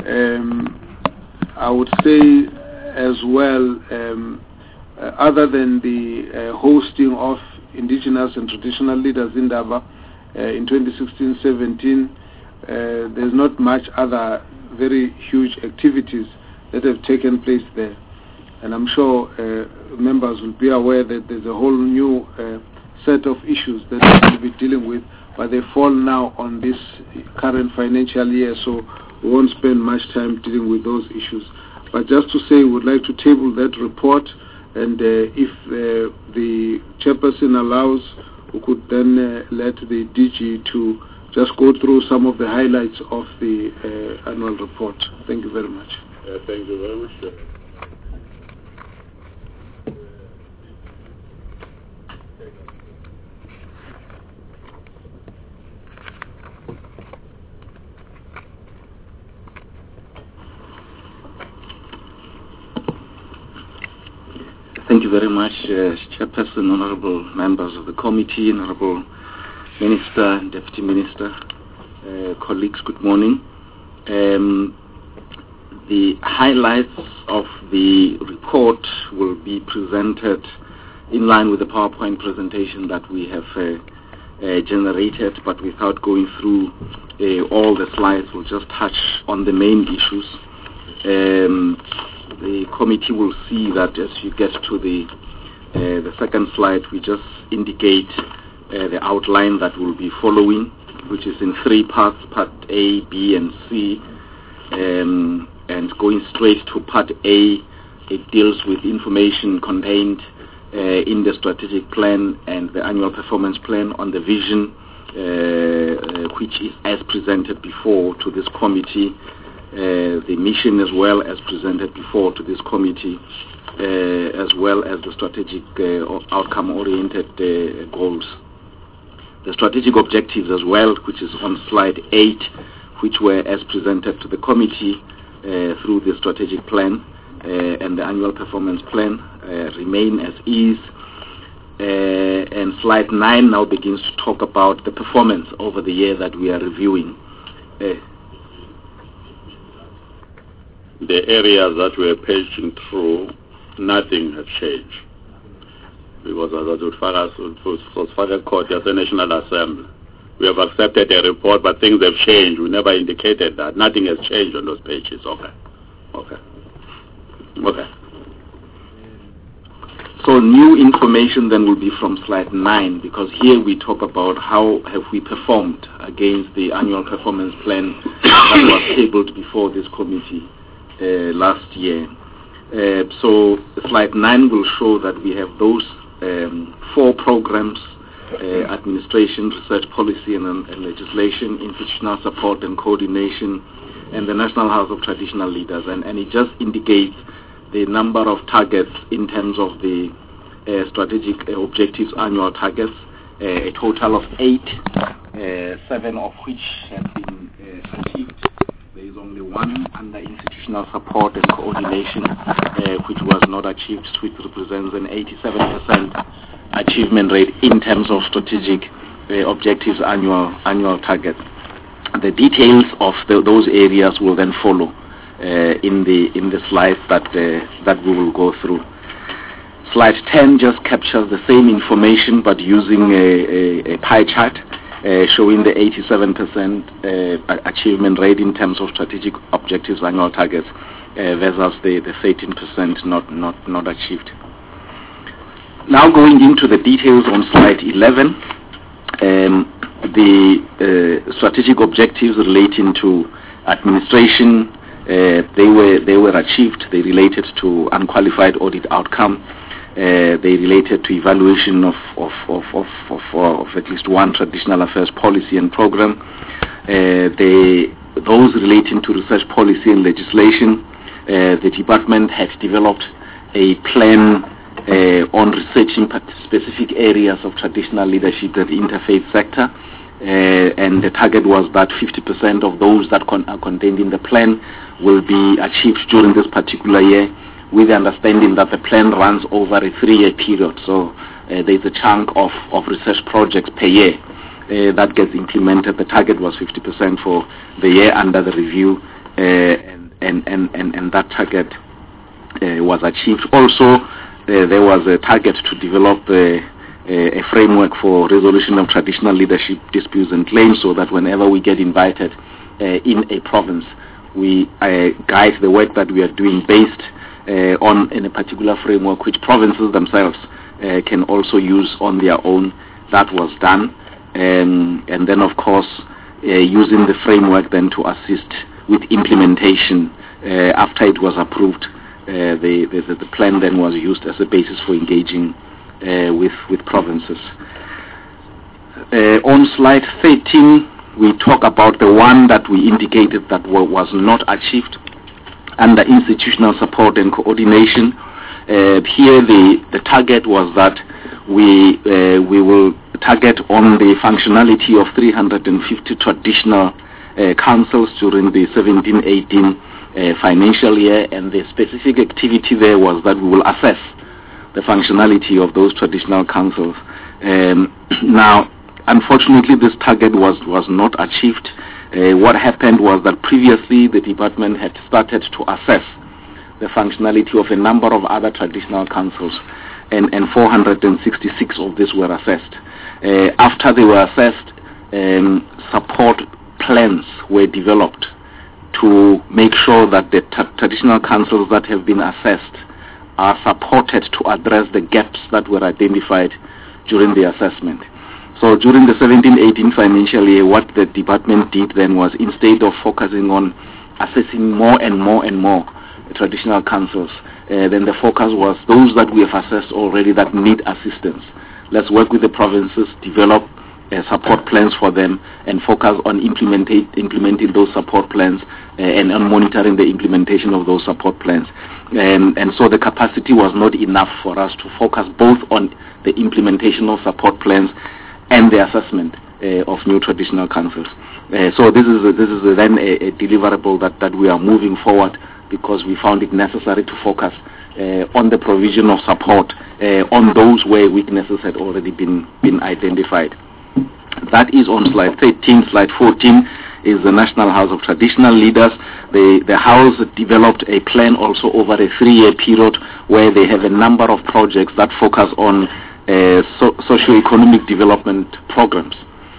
I would say as well, other than the hosting of indigenous and traditional leaders in Daba in 2016-17, there's not much other very huge activities that have taken place there. And I'm sure members will be aware that there's a whole new set of issues that we'll be dealing with, but they fall now on this current financial year, so we won't spend much time dealing with those issues. But just to say, we would like to table that report, and if the chairperson allows, we could then let the DG to just go through some of the highlights of the annual report. Thank you very much. Thank you very much. Thank you very much, Chairperson, honorable members of the committee, honorable Minister and Deputy Minister, colleagues, good morning. The highlights of the report will be presented in line with the PowerPoint presentation that we have generated, but without going through all the slides, we'll just touch on the main issues. The committee will see that as you get to the second slide, we just indicate the outline that will be following, which is in three parts, Part A, B, and C. And going straight to Part A, it deals with information contained in the strategic plan and the annual performance plan on the vision, which is as presented before to this committee, the mission as well as presented before to this committee, as well as the strategic outcome-oriented goals. The strategic objectives as well, which is on slide 8, which were as presented to the committee through the strategic plan and the annual performance plan, remain as is. And slide 9 now begins to talk about the performance over the year that we are reviewing. The areas that we are paging through, nothing has changed. Because as Federal Court as the National Assembly, we have accepted a report, but things have changed. We never indicated that. Nothing has changed on those pages. Okay. So new information then will be from slide 9, because here we talk about how have we performed against the annual performance plan that was tabled before this committee last year. So slide 9 will show that we have those 4 programs: administration, research, policy and legislation, institutional support and coordination, and the National House of Traditional Leaders. And it just indicates the number of targets in terms of the strategic objectives, annual targets, a total of 8, 7 of which have been achieved. There is only one under institutional support and coordination, which was not achieved, which represents an 87% achievement rate in terms of strategic objectives, annual target. The details of those areas will then follow in the slides that we will go through. Slide 10 just captures the same information, but using a pie chart, showing the 87% achievement rate in terms of strategic objectives, annual targets, versus the 13% not achieved. Now going into the details on slide 11, the strategic objectives relating to administration, they were achieved. They related to unqualified audit outcome. They related to evaluation of at least one traditional affairs policy and program. Those relating to research policy and legislation, the department had developed a plan on researching specific areas of traditional leadership in the interfaith sector, and the target was that 50% of those that are contained in the plan will be achieved during this particular year, with the understanding that the plan runs over a 3-year period. So there's a chunk of research projects per year that gets implemented. The target was 50% for the year under the review, and that target was achieved. Also, there was a target to develop a framework for resolution of traditional leadership disputes and claims, so that whenever we get invited in a province, we guide the work that we are doing based on in a particular framework which provinces themselves can also use on their own. That was done, and then of course using the framework then to assist with implementation after it was approved. The plan then was used as a basis for engaging with provinces. On slide 13, we talk about the one that we indicated that was not achieved under institutional support and coordination. Here the target was that we will target on the functionality of 350 traditional councils during the 17-18 financial year, and the specific activity there was that we will assess the functionality of those traditional councils. Now, unfortunately, this target was not achieved. What happened was that previously the department had started to assess the functionality of a number of other traditional councils, and 466 of these were assessed. After they were assessed, support plans were developed to make sure that the traditional councils that have been assessed are supported to address the gaps that were identified during the assessment. So during the 17-18 financial year, what the department did then was, instead of focusing on assessing more and more traditional councils, then the focus was those that we have assessed already that need assistance. Let's work with the provinces, develop support plans for them, and focus on implementing those support plans and on monitoring the implementation of those support plans. And so the capacity was not enough for us to focus both on the implementation of support plans and the assessment of new traditional councils. So this is then a deliverable that we are moving forward, because we found it necessary to focus on the provision of support on those where weaknesses had already been identified. That is on slide 13. Slide 14 is the National House of Traditional Leaders. The House developed a plan also over a 3-year period, where they have a number of projects that focus on socio-economic development programs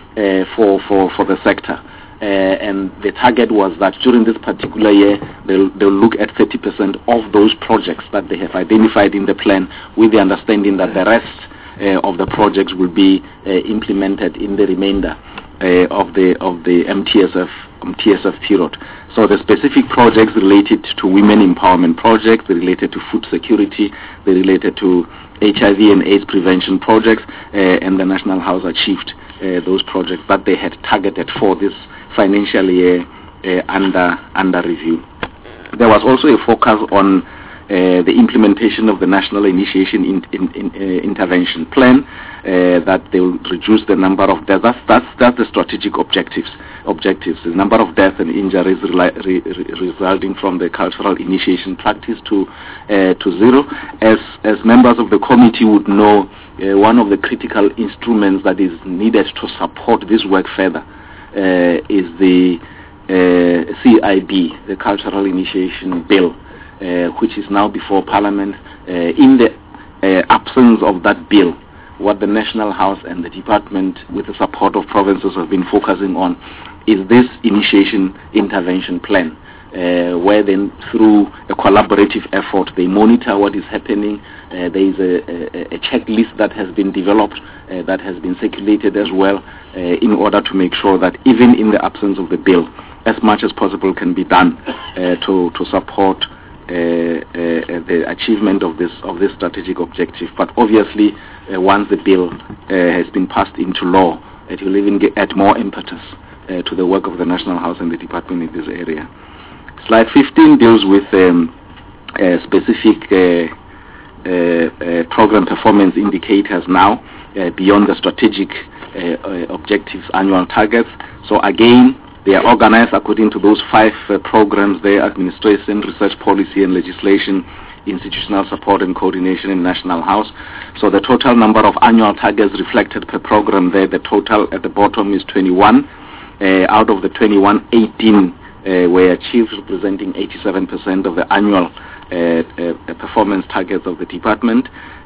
for the sector. And the target was that during this particular year, they'll look at 30% of those projects that they have identified in the plan, with the understanding that the rest of the projects will be implemented in the remainder of the MTSF period. So the specific projects related to women empowerment projects, they related to food security, they related to HIV and AIDS prevention projects, and the National House achieved those projects that they had targeted for this financial year under review. There was also a focus on the implementation of the National Initiation Intervention Plan, that they will reduce the number of deaths. That's the strategic objectives. The number of deaths and injuries resulting from the cultural initiation practice to zero. As members of the committee would know, one of the critical instruments that is needed to support this work further is the CIB, the Cultural Initiation Bill, which is now before Parliament. In the absence of that bill, what the National House and the Department, with the support of provinces, have been focusing on is this initiation intervention plan, where then through a collaborative effort they monitor what is happening. There is a checklist that has been developed, that has been circulated as well, in order to make sure that even in the absence of the bill, as much as possible can be done to support the achievement of this strategic objective. But obviously, once the bill has been passed into law, it will even add more impetus to the work of the National House and the Department in this area. Slide 15 deals with specific program performance indicators now, beyond the strategic objectives annual targets. So again, they are organized according to those 5 programs there: administration, research, policy and legislation, institutional support and coordination, in National House. So the total number of annual targets reflected per program there, the total at the bottom is 21. Out of the 21, 18 were achieved, representing 87% of the annual performance targets of the department.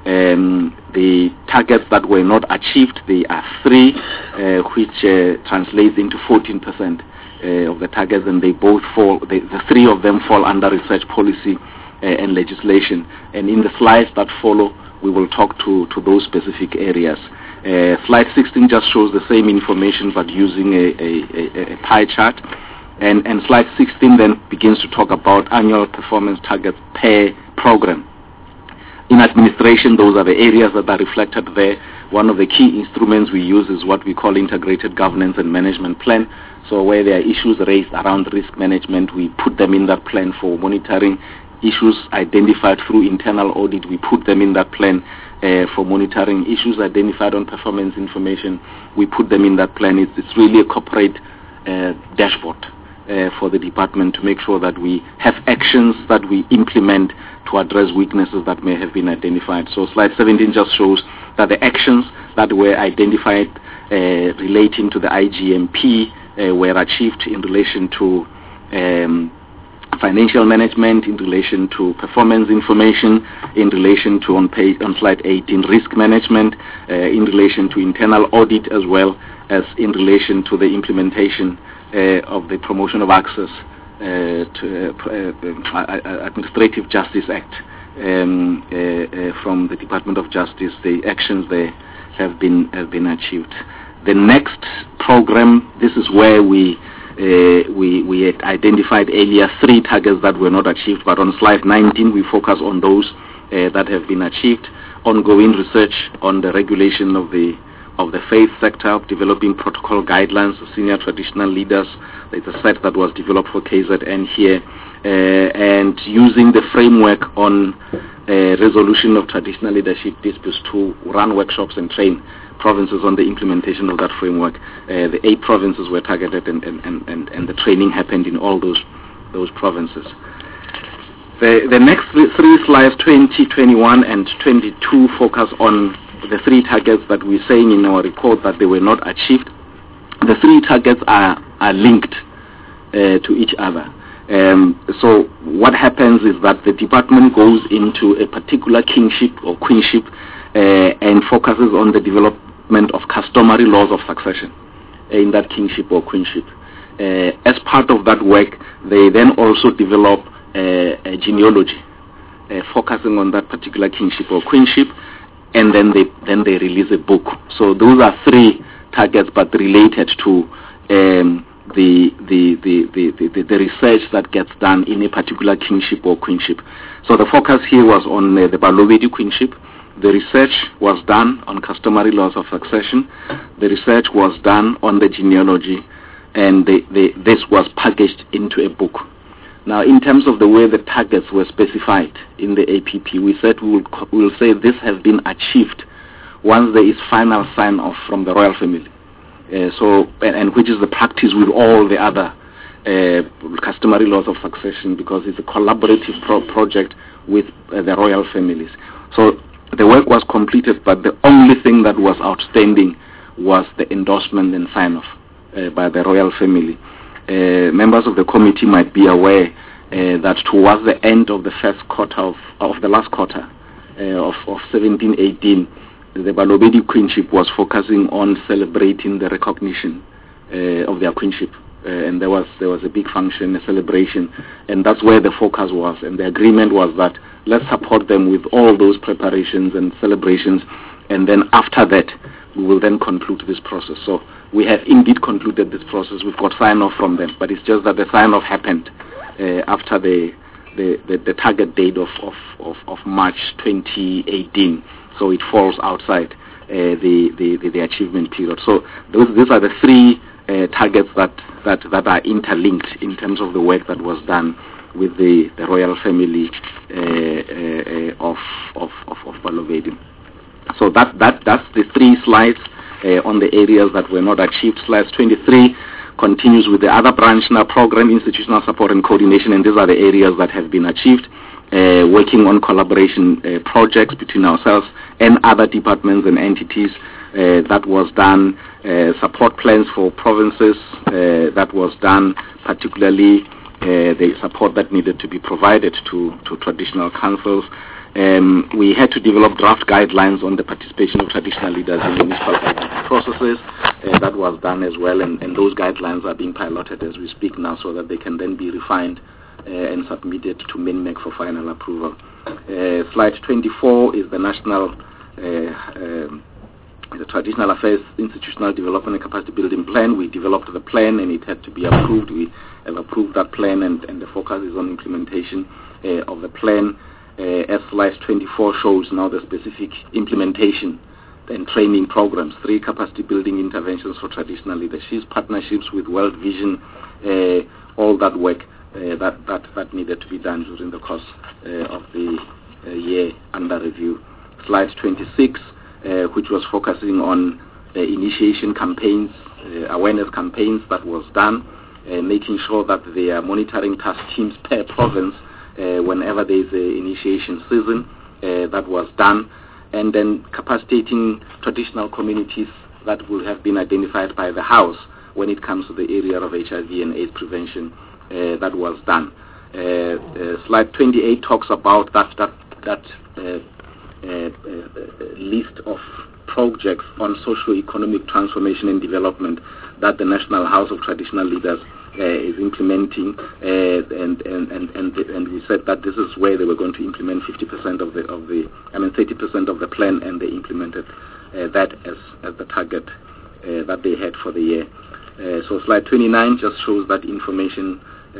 The targets that were not achieved, they are 3, which translates into 14% of the targets, and they both fall, the 3 of them fall under research policy and legislation. And in the slides that follow, we will talk to those specific areas. Slide 16 just shows the same information but using a pie chart. And slide 16 then begins to talk about annual performance targets per program. In administration, those are the areas that are reflected there. One of the key instruments we use is what we call integrated governance and management plan. So where there are issues raised around risk management, we put them in that plan for monitoring. Issues identified through internal audit, we put them in that plan for monitoring. Issues identified on performance information, we put them in that plan. It's really a corporate dashboard for the department to make sure that we have actions that we implement to address weaknesses that may have been identified. So slide 17 just shows that the actions that were identified relating to the IGMP were achieved in relation to financial management, in relation to performance information, in relation to on slide 18 risk management, in relation to internal audit, as well as in relation to the implementation of the Promotion of Access to Administrative Justice Act from the Department of Justice. The actions there have been achieved. The next program, this is where we had identified earlier 3 targets that were not achieved, but on slide 19 we focus on those that have been achieved. Ongoing research on the regulation of the faith sector, developing protocol guidelines for senior traditional leaders. There's a set that was developed for KZN here, and using the framework on resolution of traditional leadership disputes to run workshops and train provinces on the implementation of that framework. The 8 provinces were targeted, and the training happened in all those provinces. The next 3 slides, 20, 21, and 22, focus on the 3 targets that we're saying in our report that they were not achieved. The 3 targets are linked to each other. So what happens is that the department goes into a particular kingship or queenship and focuses on the development of customary laws of succession in that kingship or queenship. As part of that work, they then also develop a genealogy focusing on that particular kingship or queenship, and then they release a book. So those are 3 targets, but related to the research that gets done in a particular kingship or queenship. So the focus here was on the Balobedu queenship. The research was done on customary laws of succession. The research was done on the genealogy, and this was packaged into a book. Now, in terms of the way the targets were specified in the APP, we said we will say this has been achieved once there is final sign-off from the royal family. And which is the practice with all the other customary laws of succession, because it's a collaborative project with the royal families. So the work was completed, but the only thing that was outstanding was the endorsement and sign-off by the royal family. Members of the committee might be aware that towards the end of the first quarter of the last quarter of 17-18, the Balobedu queenship was focusing on celebrating the recognition of their queenship, and there was a big function, a celebration, and that's where the focus was. And the agreement was that let's support them with all those preparations and celebrations, and then after that we will then conclude this process. So we have indeed concluded this process. We've got sign-off from them, but it's just that the sign-off happened after the target date of March 2018. So it falls outside the achievement period. So these are the 3 targets that are interlinked in terms of the work that was done with the royal family of Balobedu. So that's the 3 slides on the areas that were not achieved. Slide 23 continues with the other branch now, program, institutional support and coordination, and these are the areas that have been achieved. Working on collaboration projects between ourselves and other departments and entities, that was done. Support plans for provinces, that was done, particularly the support that needed to be provided to traditional councils. We had to develop draft guidelines on the participation of traditional leaders in municipal processes. That was done as well, and those guidelines are being piloted as we speak now, so that they can then be refined and submitted to MINMEC for final approval. Slide 24 is the national the Traditional Affairs Institutional Development and Capacity Building Plan. We developed the plan and it had to be approved. We have approved that plan, and the focus is on implementation of the plan. As slide 24 shows now, the specific implementation and training programs, 3 capacity building interventions for traditional leaderships, partnerships with World Vision, all that work that needed to be done during the course of the year under review. Slide 26, which was focusing on initiation campaigns, awareness campaigns, that was done, making sure that there are monitoring task teams per province whenever there is an initiation season, that was done, and then capacitating traditional communities that will have been identified by the House when it comes to the area of HIV and AIDS prevention, that was done. Slide 28 talks about that list of projects on socio-economic transformation and development that the National House of Traditional Leaders is implementing, and we said that this is where they were going to implement 50% of the 30% of the plan, and they implemented that as the target that they had for the year. So slide 29 just shows that information,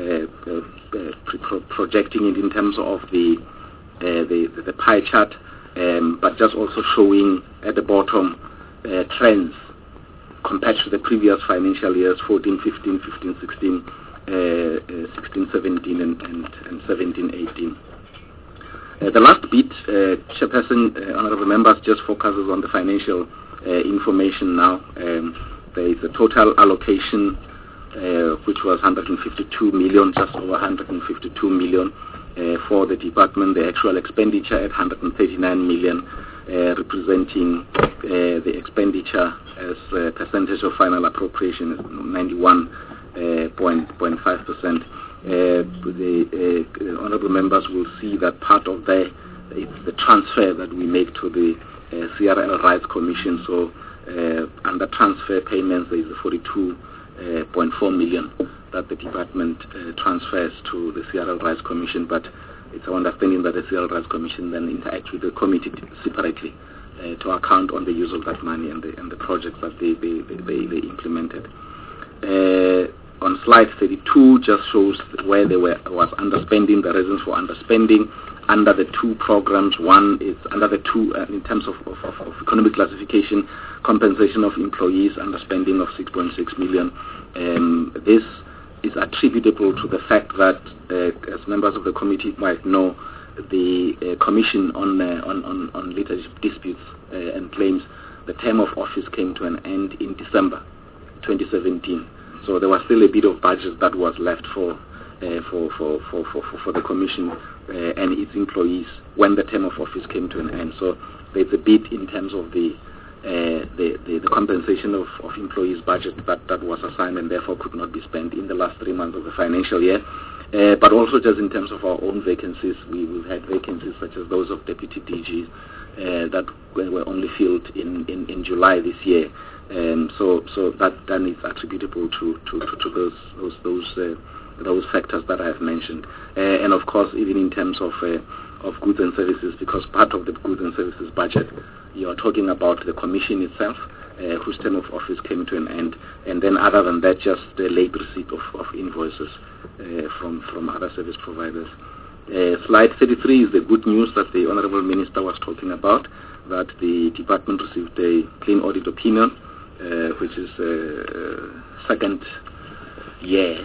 projecting it in terms of the pie chart, but just also showing at the bottom trends compared to the previous financial years, 14, 15, 15, 16, 16, 17, and 17, 18. The last bit, Chairperson, honorable members, just focuses on the financial information now. There is a total allocation which was 152 million, just over 152 million for the department. The actual expenditure at 139 million, representing the expenditure as a percentage of final appropriation is 91.5%. The honourable members will see that part of it's the transfer that we make to the CRL Rights Commission. So under transfer payments, there is 42.4 million that the department transfers to the CRL Rights Commission, but it's our understanding that the CRL Rights Commission then interacts with the committee separately to account on the use of that money and the projects that they implemented. On slide 32 just shows where there was underspending, the reasons for underspending under the 2 programs. One is under the 2 in terms of economic classification, compensation of employees, underspending of 6.6 million. This is attributable to the fact that, as members of the committee might know, the Commission on Leadership Disputes and Claims, the term of office came to an end in December 2017. So there was still a bit of budget that was left for the Commission and its employees when the term of office came to an end. So there's a bit in terms of the compensation of employees' budget that was assigned and therefore could not be spent in the last 3 months of the financial year. But also just in terms of our own vacancies, we've had vacancies such as those of Deputy DGs that were only filled in July this year. So that then is attributable to those factors that I have mentioned. And of course, even in terms of goods and services, because part of the goods and services budget, you are talking about the Commission itself, whose term of office came to an end, and then other than that, just the late receipt of invoices from other service providers. Slide 33 is the good news that the Honourable Minister was talking about, that the department received a clean audit opinion, which is second year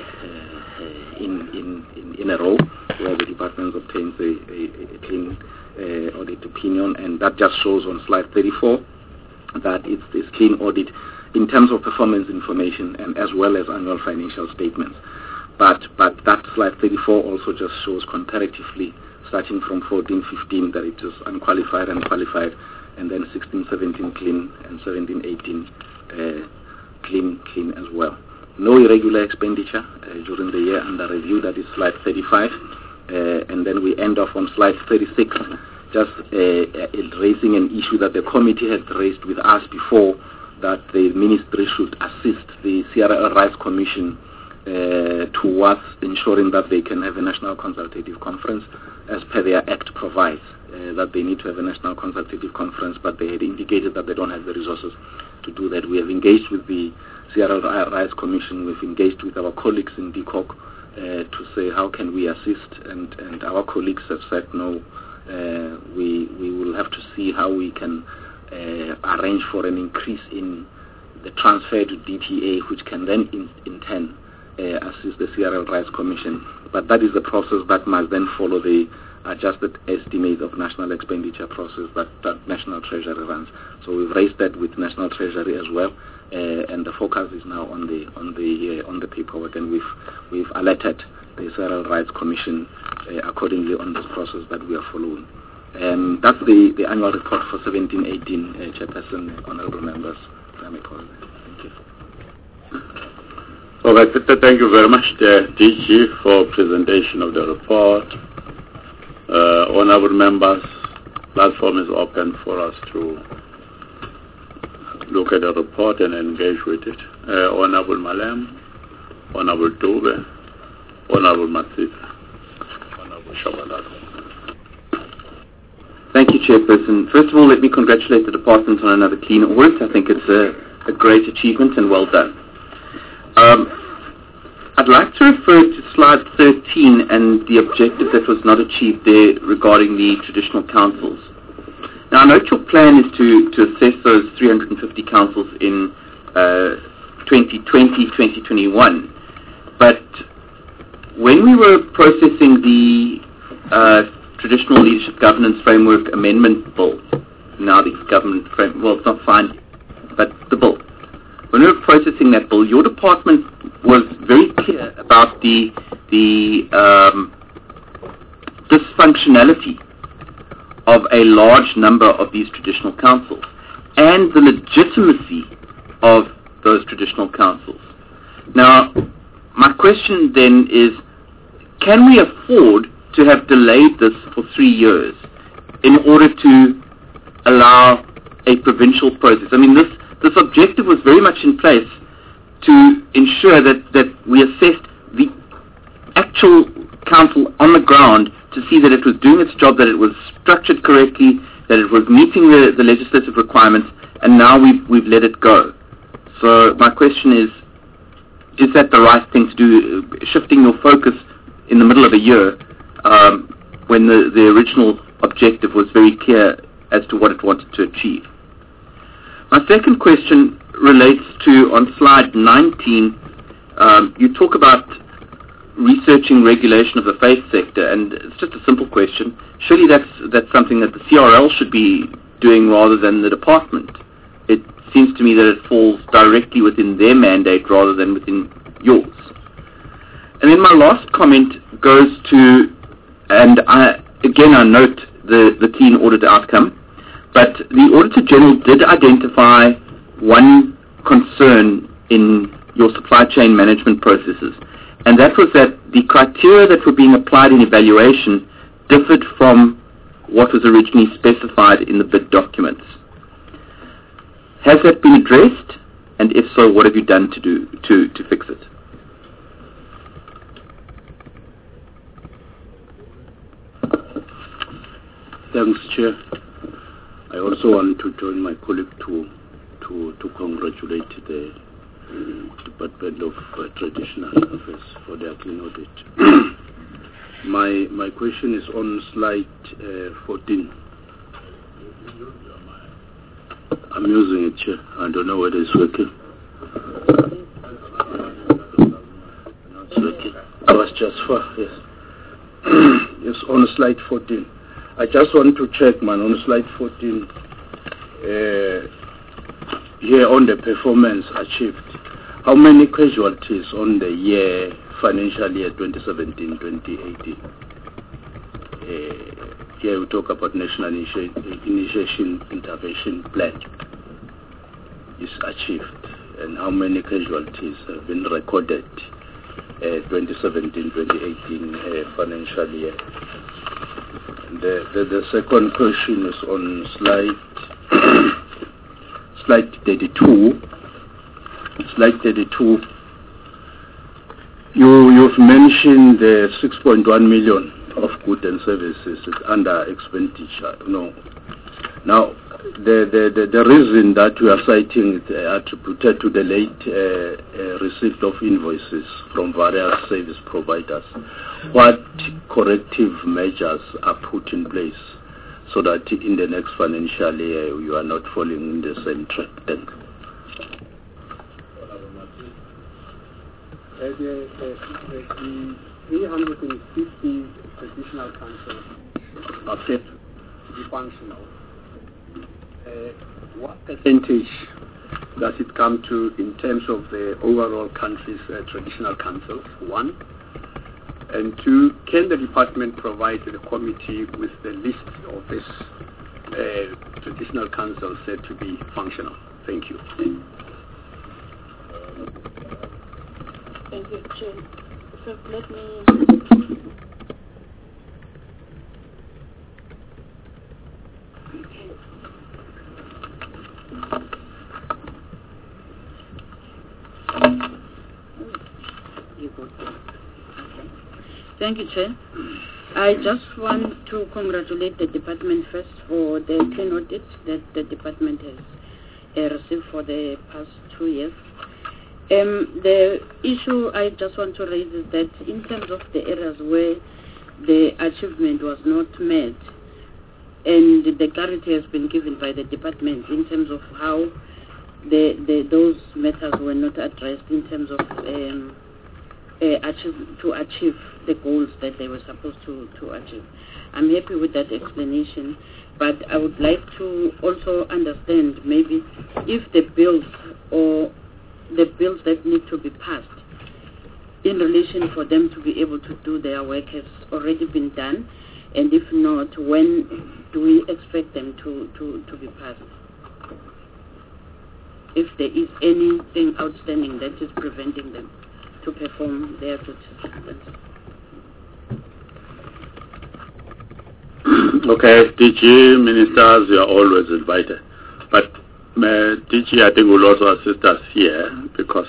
in a row where the department obtains a clean audit opinion, and that just shows on slide 34 that it's this clean audit in terms of performance information and as well as annual financial statements. But that slide 34 also just shows comparatively, starting from 14-15, that it is unqualified and qualified, and then 16-17 clean, and 17-18 clean as well. No irregular expenditure during the year under review, that is slide 35. And then we end off on slide 36, just raising an issue that the committee had raised with us before, that the ministry should assist the CRL Rights Commission towards ensuring that they can have a national consultative conference, as per their act provides, that they need to have a national consultative conference, but they had indicated that they don't have the resources to do that. We have engaged with the CRL Rights Commission, we've engaged with our colleagues in DCOC to say how can we assist, and our colleagues have said no, we will have to see how we can arrange for an increase in the transfer to DTA, which can then in turn assist the CRL Rights Commission. But that is the process that must then follow the adjusted estimate of national expenditure process that National Treasury runs. So we've raised that with National Treasury as well, and the focus is now on the paperwork, and we've alerted the CRL Rights Commission accordingly on this process that we are following. That's the annual report for 17-18, Chairperson, honourable members. Thank you. All right, thank you very much, DG, for presentation of the report. Honourable members, platform is open for us to look at the report and engage with it. Honourable Malem, Honourable Dube, Honourable Matsita, Honourable Shabalala. Thank you, Chairperson. First of all, let me congratulate the department on another clean audit. I think it's a great achievement and well done. I'd like to refer to slide 13 and the objective that was not achieved there regarding the traditional councils. Now, I note your plan is to assess those 350 councils in 2020-2021, but when we were processing the Traditional Leadership Governance Framework Amendment Bill, now the government framework, well, it's not signed, but the bill. When we were processing that bill, your department was very clear about the dysfunctionality of a large number of these traditional councils and the legitimacy of those traditional councils. Now, my question then is, can we afford to have delayed this for 3 years in order to allow a provincial process? I mean, this objective was very much in place to ensure that we assessed the actual council on the ground to see that it was doing its job, that it was structured correctly, that it was meeting the legislative requirements, and now we've let it go. So my question is that the right thing to do, shifting your focus in the middle of a year when the original objective was very clear as to what it wanted to achieve? My second question relates to, on slide 19, you talk about researching regulation of the faith sector, and it's just a simple question. Surely that's something that the CRL should be doing rather than the department. It seems to me that it falls directly within their mandate rather than within yours. And then my last comment goes to, and I note the clean audit outcome, but the Auditor General did identify one concern in your supply chain management processes, and that was that the criteria that were being applied in evaluation differed from what was originally specified in the bid documents. Has that been addressed? And if so, what have you done to fix it? Thanks, Chair. I also want to join my colleague to congratulate the Department of Traditional Affairs for their clean audit. My question is on slide 14. I'm using it, Chair. I don't know whether it's working. No, it's working. I was just yes. Yes, on slide 14. I just want to check, man, on slide 14, here on the performance achieved. How many casualties on the financial year 2017-2018 here we talk about National Initiation Intervention Plan is achieved and how many casualties have been recorded 2017-2018 financial year. The second question is on slide 32. Slide 32. You've mentioned the 6.1 million of goods and services is under expenditure. No. Now, the reason that we are citing it attributed to the late receipt of invoices from various service providers. What corrective measures are put in place so that in the next financial year you are not falling in the same trap? Thank you. The 350 traditional councils are set to be functional. What percentage does it come to in terms of the overall country's traditional councils, one? And two, can the department provide the committee with the list of these traditional councils said to be functional? Thank you. Thank you, Chair. So let me... Thank you, Chair. I just want to congratulate the department first for the clean audit that the department has received for the past 2 years. The issue I just want to raise is that in terms of the areas where the achievement was not met, and the clarity has been given by the department in terms of how those matters were not addressed in terms of to achieve the goals that they were supposed to achieve. I'm happy with that explanation, but I would like to also understand maybe if the bills that need to be passed in relation for them to be able to do their work has already been done, and if not, when do we expect them to be passed? If there is anything outstanding that is preventing them to perform their duties. Okay, DG ministers, you are always invited. But DG, I think, will also assist us here because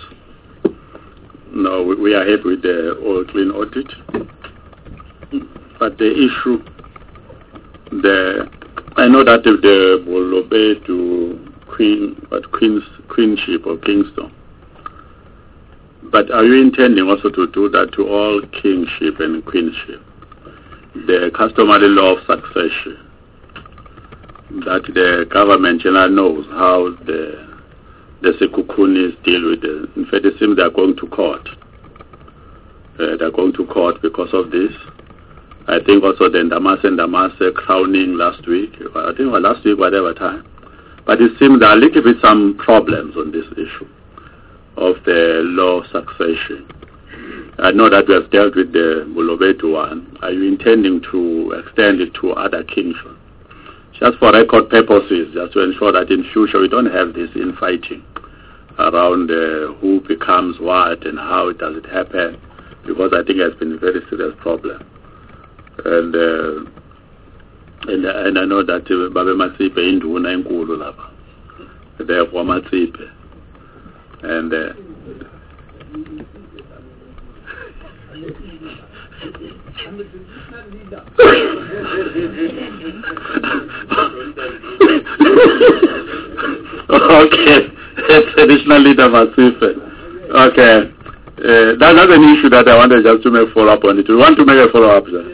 we are happy with the all clean audit. But the issue, I know that if they will obey to Queenship or Kingston, but are you intending also to do that to all kingship and queenship? The customary law of succession, that the government knows how the Sekukunis deal with it. In fact, it seems they are going to court. They are going to court because of this. I think also the Ndamase crowning last week. I think last week, whatever time. But it seems there are a little bit some problems on this issue of the law succession. I know that we have dealt with the Mulobetu one. Are you intending to extend it to other kingdoms? Just for record purposes, just to ensure that in future we don't have this infighting around who becomes what and how does it happen, because I think it has been a very serious problem. And I know that Babe Masipe induna enkulu lapha. Therefore Masipe. And okay, traditional leader Masipe. Okay, that's an issue that I wanted just to make follow up on it. We want to make a follow up, sir.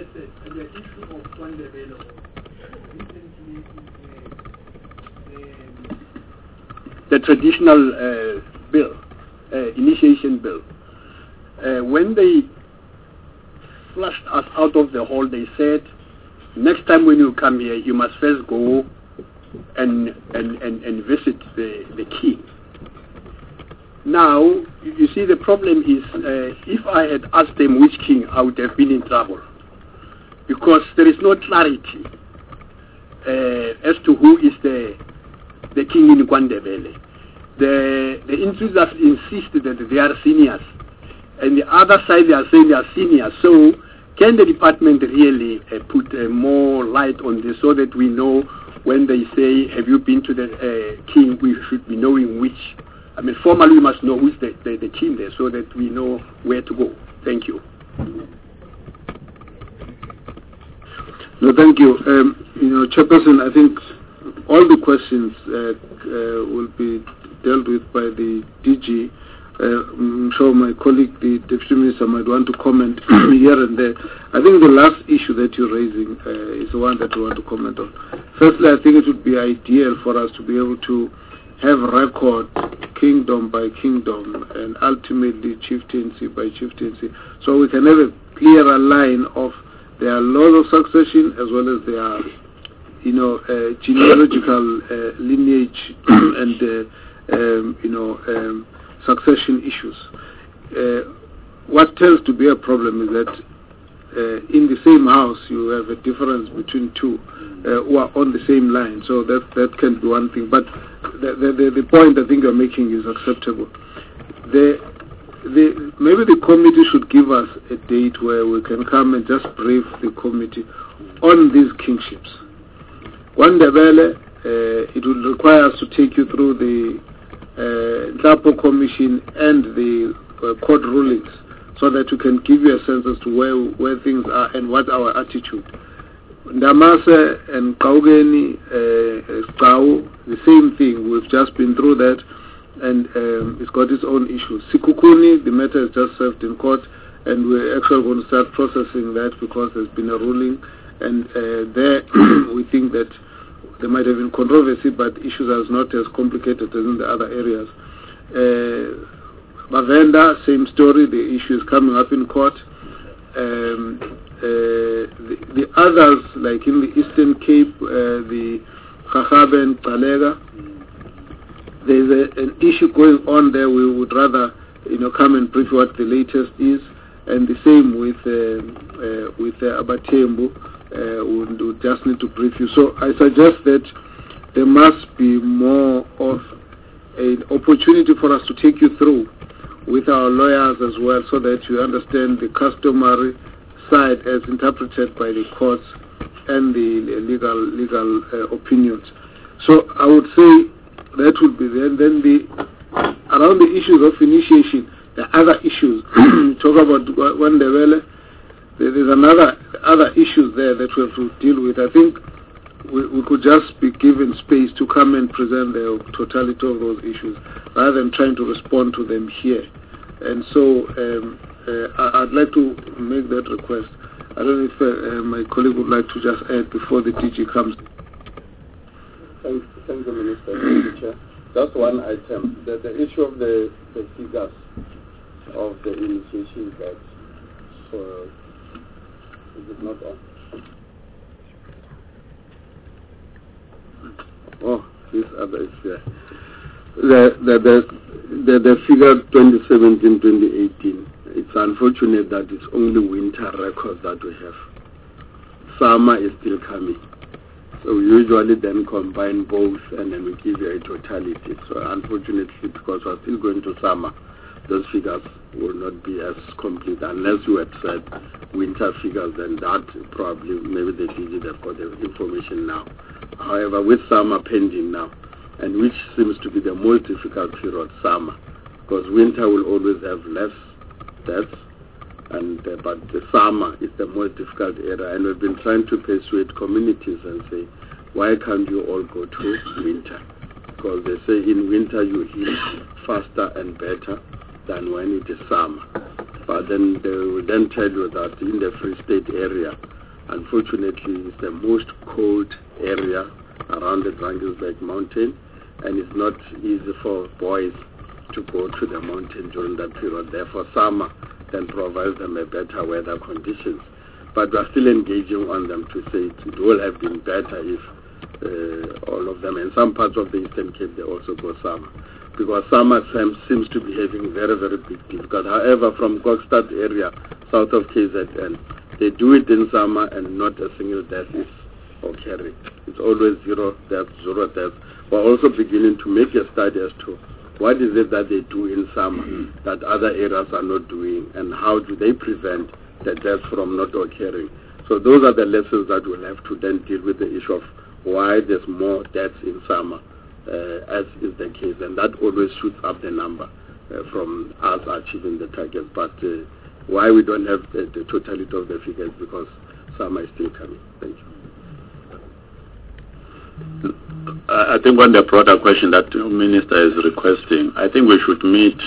The traditional bill, initiation bill, when they flushed us out of the hall, they said, next time when you come here, you must first go and visit the king. Now, you see, the problem is, if I had asked them which king, I would have been in trouble, because there is no clarity as to who is the king in KwaNdebele. The institutes insist that they are seniors, and the other side they are saying they are seniors. So can the department really put more light on this so that we know when they say, have you been to the king, we should be knowing which. I mean, formally we must know who's the king there so that we know where to go. Thank you. No, thank you. Chairperson, I think all the questions will be dealt with by the DG. I'm sure my colleague, the Deputy Minister, might want to comment here and there. I think the last issue that you're raising is the one that we want to comment on. Firstly, I think it would be ideal for us to be able to have record kingdom by kingdom and ultimately chieftaincy by chieftaincy, so we can have a clearer line of their laws of succession as well as their genealogical lineage and succession issues. What tends to be a problem is that in the same house you have a difference between two who are on the same line, so that can be one thing. But the point I think you're making is acceptable. Maybe the committee should give us a date where we can come and just brief the committee on these kingships. KwaNdebele, it will require us to take you through the Nhlapo Commission and the court rulings so that we can give you a sense as to where things are and what our attitude. Ndamase and Kaugeni, Skau, the same thing. We've just been through that, and it's got its own issues. Sikukuni, the matter is just served in court, and we're actually going to start processing that because there's been a ruling, and there we think that there might have been controversy, but issues are not as complicated as in the other areas. Bavenda, same story, the issue is coming up in court. The others, like in the Eastern Cape, the Khakhabe and Talega, there's an issue going on there. We would rather, come and brief what the latest is, and the same with Abatembu. We just need to brief you. So I suggest that there must be more of an opportunity for us to take you through with our lawyers as well, so that you understand the customary side as interpreted by the courts and the legal opinions. So I would say that would be there. And then around the issues of initiation, the other issues, talk about KwaNdebele, there's other issues there that we have to deal with. I think we could just be given space to come and present the totality of those issues rather than trying to respond to them here. And so I'd like to make that request. I don't know if my colleague would like to just add before the DG comes. Thank you, Minister. Thank you, Chair. Just one item. The issue of the figures of the initiation that is it not on? Oh, this other is there. The figure 2017-2018, it's unfortunate that it's only winter records that we have. Summer is still coming. So we usually then combine both and then we give you a totality. So unfortunately, because we're still going to summer, those figures will not be as complete unless you had said winter figures, then that probably, maybe the DG, they've got the information now. However, with summer pending now, and which seems to be the most difficult period, summer, because winter will always have less deaths, and but the summer is the most difficult area, and we've been trying to persuade communities and say, why can't you all go to winter? Because they say in winter you heal faster and better than when it is summer. But then they will then tell you that in the Free State area, unfortunately, it's the most cold area around the Drakensberg mountain, and it's not easy for boys to go to the mountain during that period. Therefore, summer then provides them a better weather conditions. But we're still engaging on them to say it would have been better if all of them, in some parts of the Eastern Cape, they also go summer. Because summer seems to be having very, very big difficulty. However, from Kokstad area, south of KZN, they do it in summer and not a single death occurring. It's always zero deaths. We're also beginning to make a study as to what is it that they do in summer that other areas are not doing, and how do they prevent the deaths from not occurring. So those are the lessons that we'll have to then deal with the issue of why there's more deaths in summer, as is the case, and that always shoots up the number from us achieving the targets. But why we don't have the totality of the figures, because summer is still coming. Thank you. I think on the broader question that the Minister is requesting, I think we should meet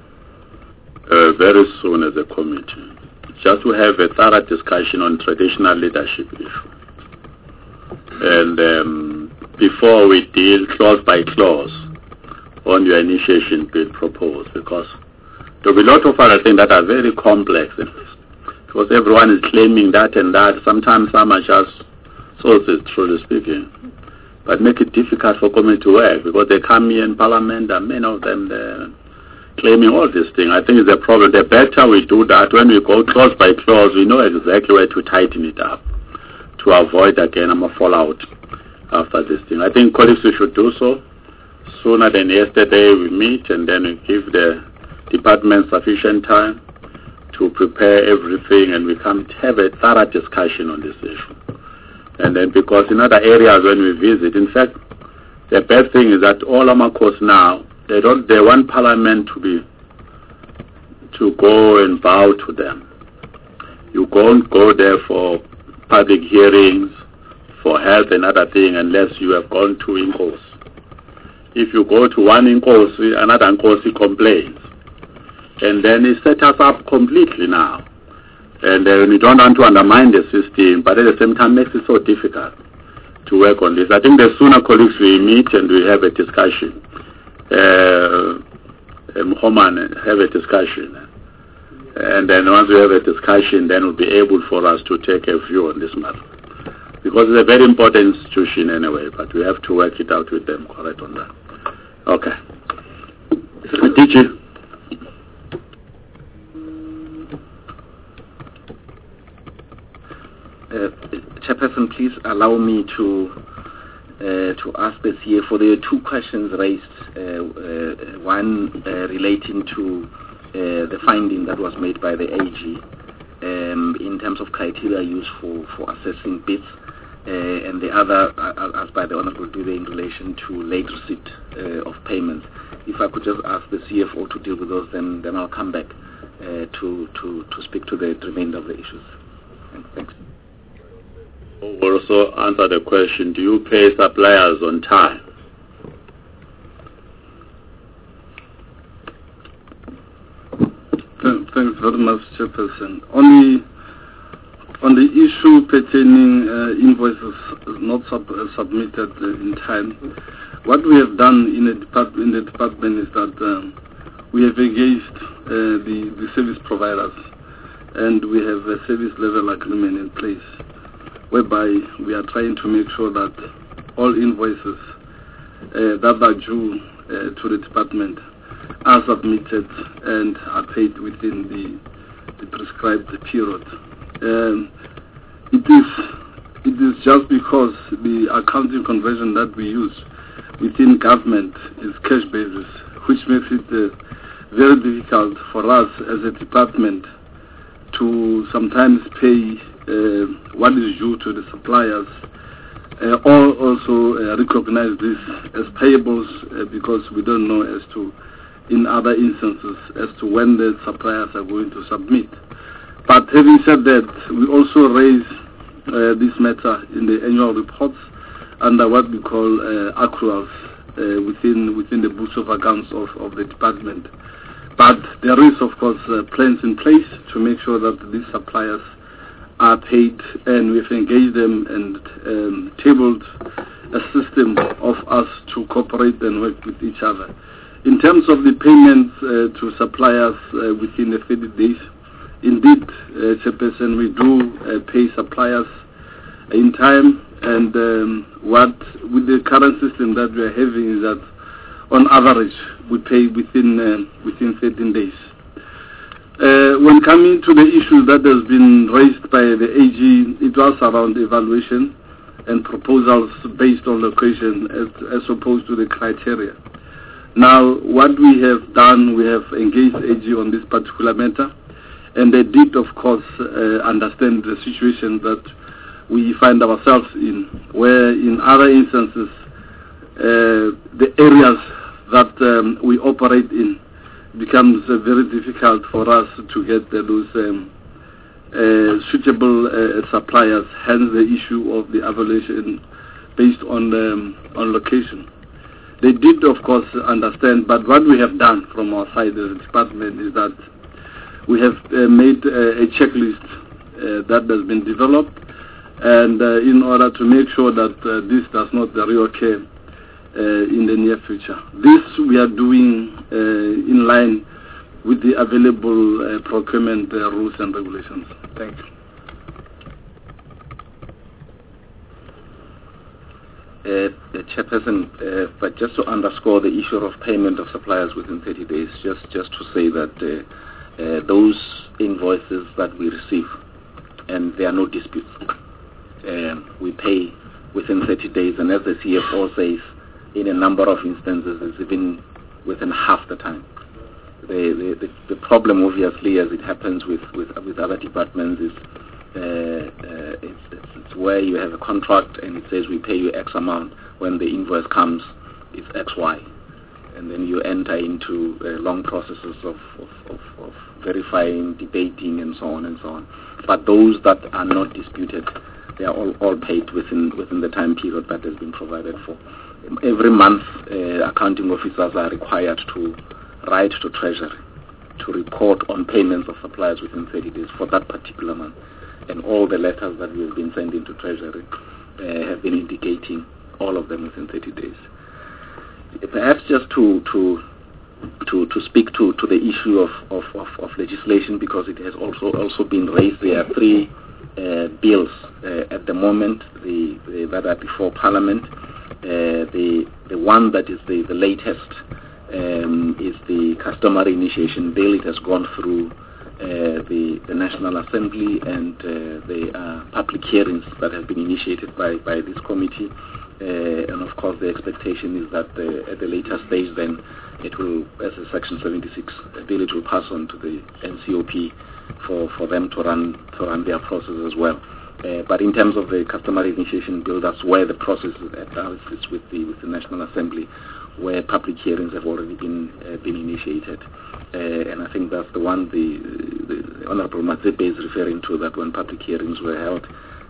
very soon as a committee, just to have a thorough discussion on traditional leadership issue. And before we deal clause by clause on your initiation bill proposed, because there will be a lot of other things that are very complex in this, because everyone is claiming that and that. Sometimes some are just sources, truly speaking, but make it difficult for committee to work, because they come here in Parliament and many of them they're claiming all these things. I think it's a problem. The better we do that, when we go clause by clause, we know exactly where to tighten it up to avoid again a fallout after this thing. I think colleagues, we should do so sooner than yesterday. We meet and then we give the department sufficient time to prepare everything, and we can have a thorough discussion on this issue. And then, because in other areas when we visit, in fact, the best thing is that all Amakos now, they want Parliament to go and bow to them. You don't go there for public hearings, for health and other things, unless you have gone to Inkosi. If you go to one Inkosi, another Inkosi complains. And then it set us up completely now. And we don't want to undermine the system, but at the same time makes it so difficult to work on this. I think the sooner colleagues we meet and we have a discussion, have a discussion. And then once we have a discussion, then we'll be able for us to take a view on this matter. Because it's a very important institution anyway, but we have to work it out with them, correct on that. Okay. DG. Chairperson, please allow me to ask the CFO. There are two questions raised. One relating to the finding that was made by the AG in terms of criteria used for assessing bids, and the other asked by the Honourable Dube in relation to late receipt of payments. If I could just ask the CFO to deal with those, then I'll come back to speak to the remainder of the issues. Thanks. We'll also answer the question, do you pay suppliers on time? Thanks very much, Chairperson. On the issue pertaining invoices not submitted in time, what we have done in the department is that we have engaged the service providers, and we have a service level agreement in place, whereby we are trying to make sure that all invoices that are due to the department are submitted and are paid within the prescribed period. It is just because the accounting conversion that we use within government is cash basis, which makes it very difficult for us as a department to sometimes pay what is due to the suppliers, or also recognize this as payables, because we don't know as to, in other instances, as to when the suppliers are going to submit. But having said that, we also raise this matter in the annual reports under what we call accruals within the books of accounts of the department. But there is, of course, plans in place to make sure that these suppliers are paid, and we've engaged them and tabled a system of us to cooperate and work with each other. In terms of the payments to suppliers within the 30 days, indeed, Chairperson, we do pay suppliers in time, and what with the current system that we are having is that on average we pay within 13 days. When coming to the issue that has been raised by the AG, it was around evaluation, and proposals based on location as opposed to the criteria. Now, what we have done, we have engaged AG on this particular matter, and they did, of course, understand the situation that we find ourselves in, where in other instances, the areas that we operate in becomes very difficult for us to get those suitable suppliers, hence the issue of the evaluation based on location. They did, of course, understand, but what we have done from our side as a department is that we have made a checklist that has been developed, and in order to make sure that this does not reoccur in the near future. This we are doing in line with the available procurement rules and regulations. Thank you. The Chairperson, but just to underscore the issue of payment of suppliers within 30 days, just to say that those invoices that we receive, and there are no disputes, we pay within 30 days, and as the CFO says, in a number of instances, it's even within half the time. The problem, obviously, as it happens with other departments, is it's where you have a contract and it says we pay you X amount. When the invoice comes, it's XY, and then you enter into long processes of verifying, debating, and so on and so on. But those that are not disputed, they are all paid within the time period that has been provided for. Every month, accounting officers are required to write to Treasury to report on payments of suppliers within 30 days for that particular month. And all the letters that we have been sending to Treasury have been indicating all of them within 30 days. Perhaps just to speak to the issue of legislation, because it has also been raised. There are three bills at the moment that are before Parliament. The one that is the latest is the customary initiation bill. It has gone through the National Assembly, and there are public hearings that have been initiated by this committee. And of course, the expectation is that at the later stage, then it will, as a Section 76 bill, it will pass on to the NCOP for them to run their process as well. But in terms of the customary initiation bill, that's where the process is with the National Assembly, where public hearings have already been initiated. And I think that's the one the Honorable Matsepe is referring to, that when public hearings were held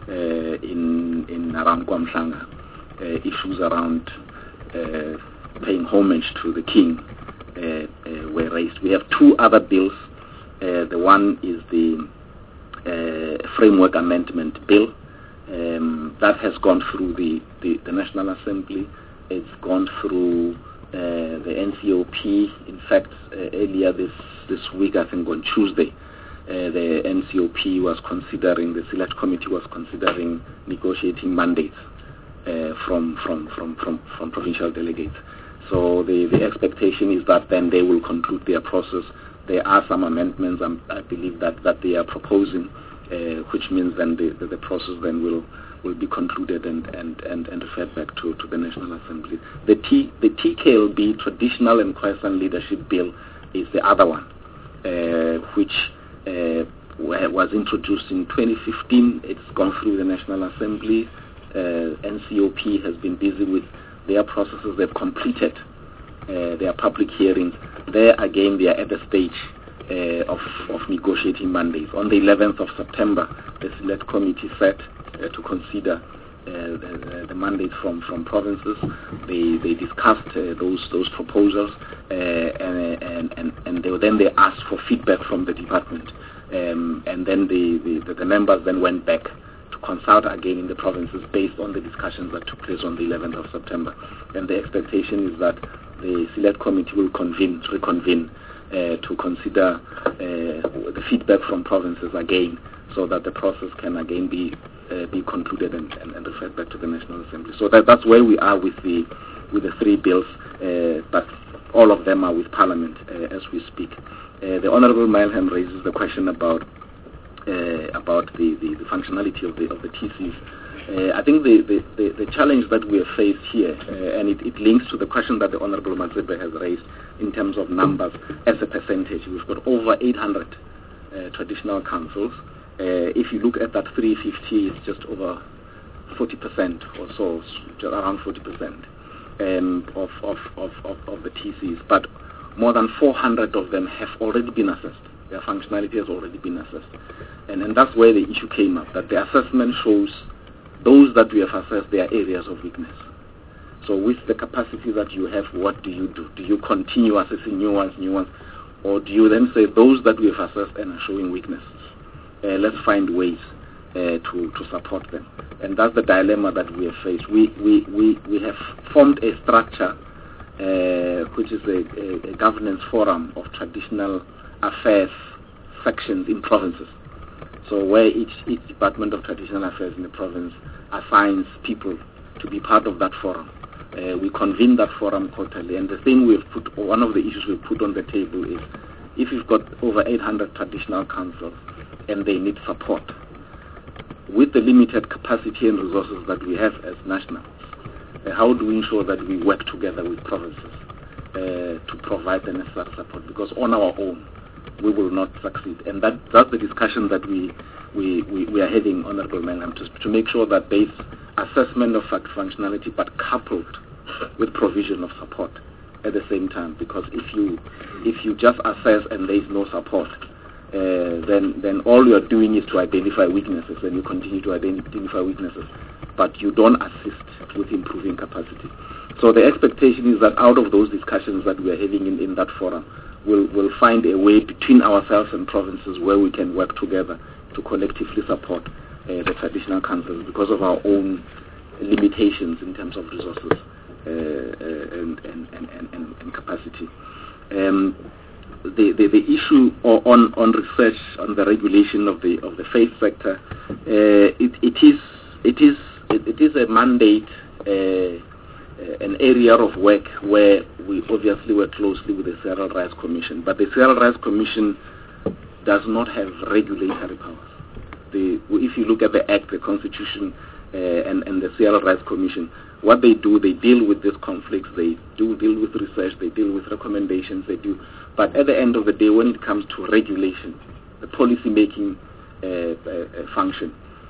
in around KwaMhlanga, issues around paying homage to the King were raised. We have two other bills. The one is the Framework Amendment Bill. That has gone through the National Assembly. It's gone through the NCOP. In fact, earlier this week, I think on Tuesday, the NCOP was considering, the Select Committee was considering negotiating mandates from provincial delegates. So the expectation is that then they will conclude their process. There are some amendments, I believe, that they are proposing, which means then the process then will be concluded and referred back to the National Assembly. The TKLB, Traditional and Khoisan Leadership Bill, is the other one, which was introduced in 2015. It's gone through the National Assembly. NCOP has been busy with their processes. They've completed their public hearings. There again, they are at the stage of negotiating mandates. On the 11th of September, the Select Committee set to consider the mandate from provinces. They discussed those proposals, and they asked for feedback from the department, and then the members then went back to consult again in the provinces based on the discussions that took place on the 11th of September. And the expectation is that the Select Committee will reconvene to consider the feedback from provinces again, so that the process can again be concluded and referred back to the National Assembly. So that's where we are with the three bills, but all of them are with Parliament as we speak. The Honourable Mileham raises the question about the functionality of the TCs. I think the challenge that we have faced here, and it links to the question that the Honorable Matsebe has raised in terms of numbers as a percentage. We've got over 800 traditional councils. If you look at that 350, it's just over 40% or so, just around 40% of the TCs. But more than 400 of them have already been assessed. Their functionality has already been assessed. And that's where the issue came up, that the assessment shows those that we have assessed, their areas of weakness. So with the capacity that you have, what do you do? Do you continue assessing new ones, or do you then say those that we have assessed and are showing weaknesses, let's find ways to support them? And that's the dilemma that we have faced. We have formed a structure which is a governance forum of traditional affairs sections in provinces. So where each department of traditional affairs in the province assigns people to be part of that forum. We convene that forum quarterly, and the thing one of the issues we've put on the table is, if you've got over 800 traditional councils and they need support, with the limited capacity and resources that we have as nationals, how do we ensure that we work together with provinces to provide the necessary support? Because on our own, we will not succeed. And that's the discussion that we are having, Honorable Mangham, to make sure that there's assessment of functionality, but coupled with provision of support at the same time. Because if you just assess and there's no support, then all you're doing is to identify weaknesses, and you continue to identify weaknesses, but you don't assist with improving capacity. So the expectation is that out of those discussions that we are having in that forum, we'll find a way between ourselves and provinces where we can work together to collectively support the traditional councils because of our own limitations in terms of resources and capacity. The issue on research on the regulation of the faith sector, it is a mandate, an area of work where we obviously work closely with the Civil Rights Commission, but the Civil Rights Commission does not have regulatory powers. If you look at the Act, the Constitution, and the Civil Rights Commission, what they do, they deal with these conflicts, they do deal with research, they deal with recommendations, they do. But at the end of the day, when it comes to regulation, the policy-making function,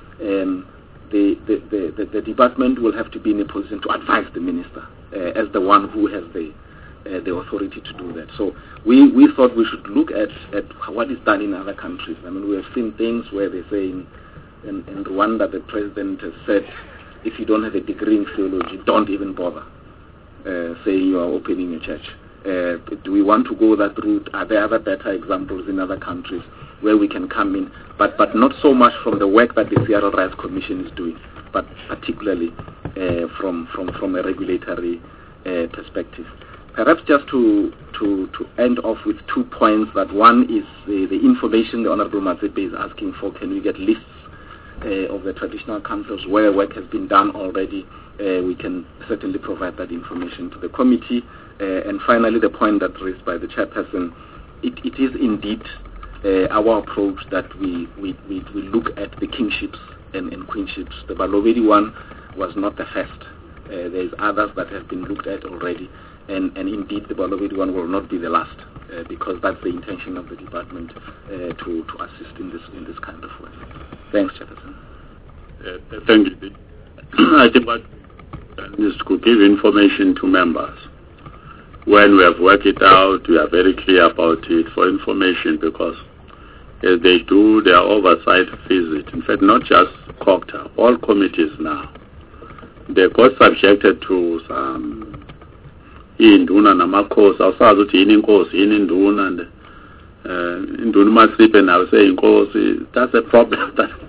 the department will have to be in a position to advise the minister as the one who has the authority to do that. So we thought we should look at what is done in other countries. I mean, we have seen things where they say in Rwanda, the president has said, if you don't have a degree in theology, don't even bother saying you are opening a church. Do we want to go that route? Are there other better examples in other countries where we can come in, but not so much from the work that the Civil Rights Commission is doing, but particularly from a regulatory perspective. Perhaps just to end off with 2 points. That one is the information the Honorable Matsebe is asking for. Can we get lists of the traditional councils where work has been done already? We can certainly provide that information to the committee. And finally, the point that raised by the chairperson, it is indeed our approach that we look at the kingships and queenships. The Balobedu one was not the first. There's others that have been looked at already, and indeed the Balobedu one will not be the last, because that's the intention of the department to assist in this kind of work. Thanks, Chairperson. Thank you. I think what is to give information to members. When we have worked it out, we are very clear about it for information, because as they do their oversight visit, in fact, not just COGTA, all committees now, they got subjected to some induna namakhosi awusazi ukuthi yini inkosi yini induna, and induna masiphe nawe say inkosi. That's a problem.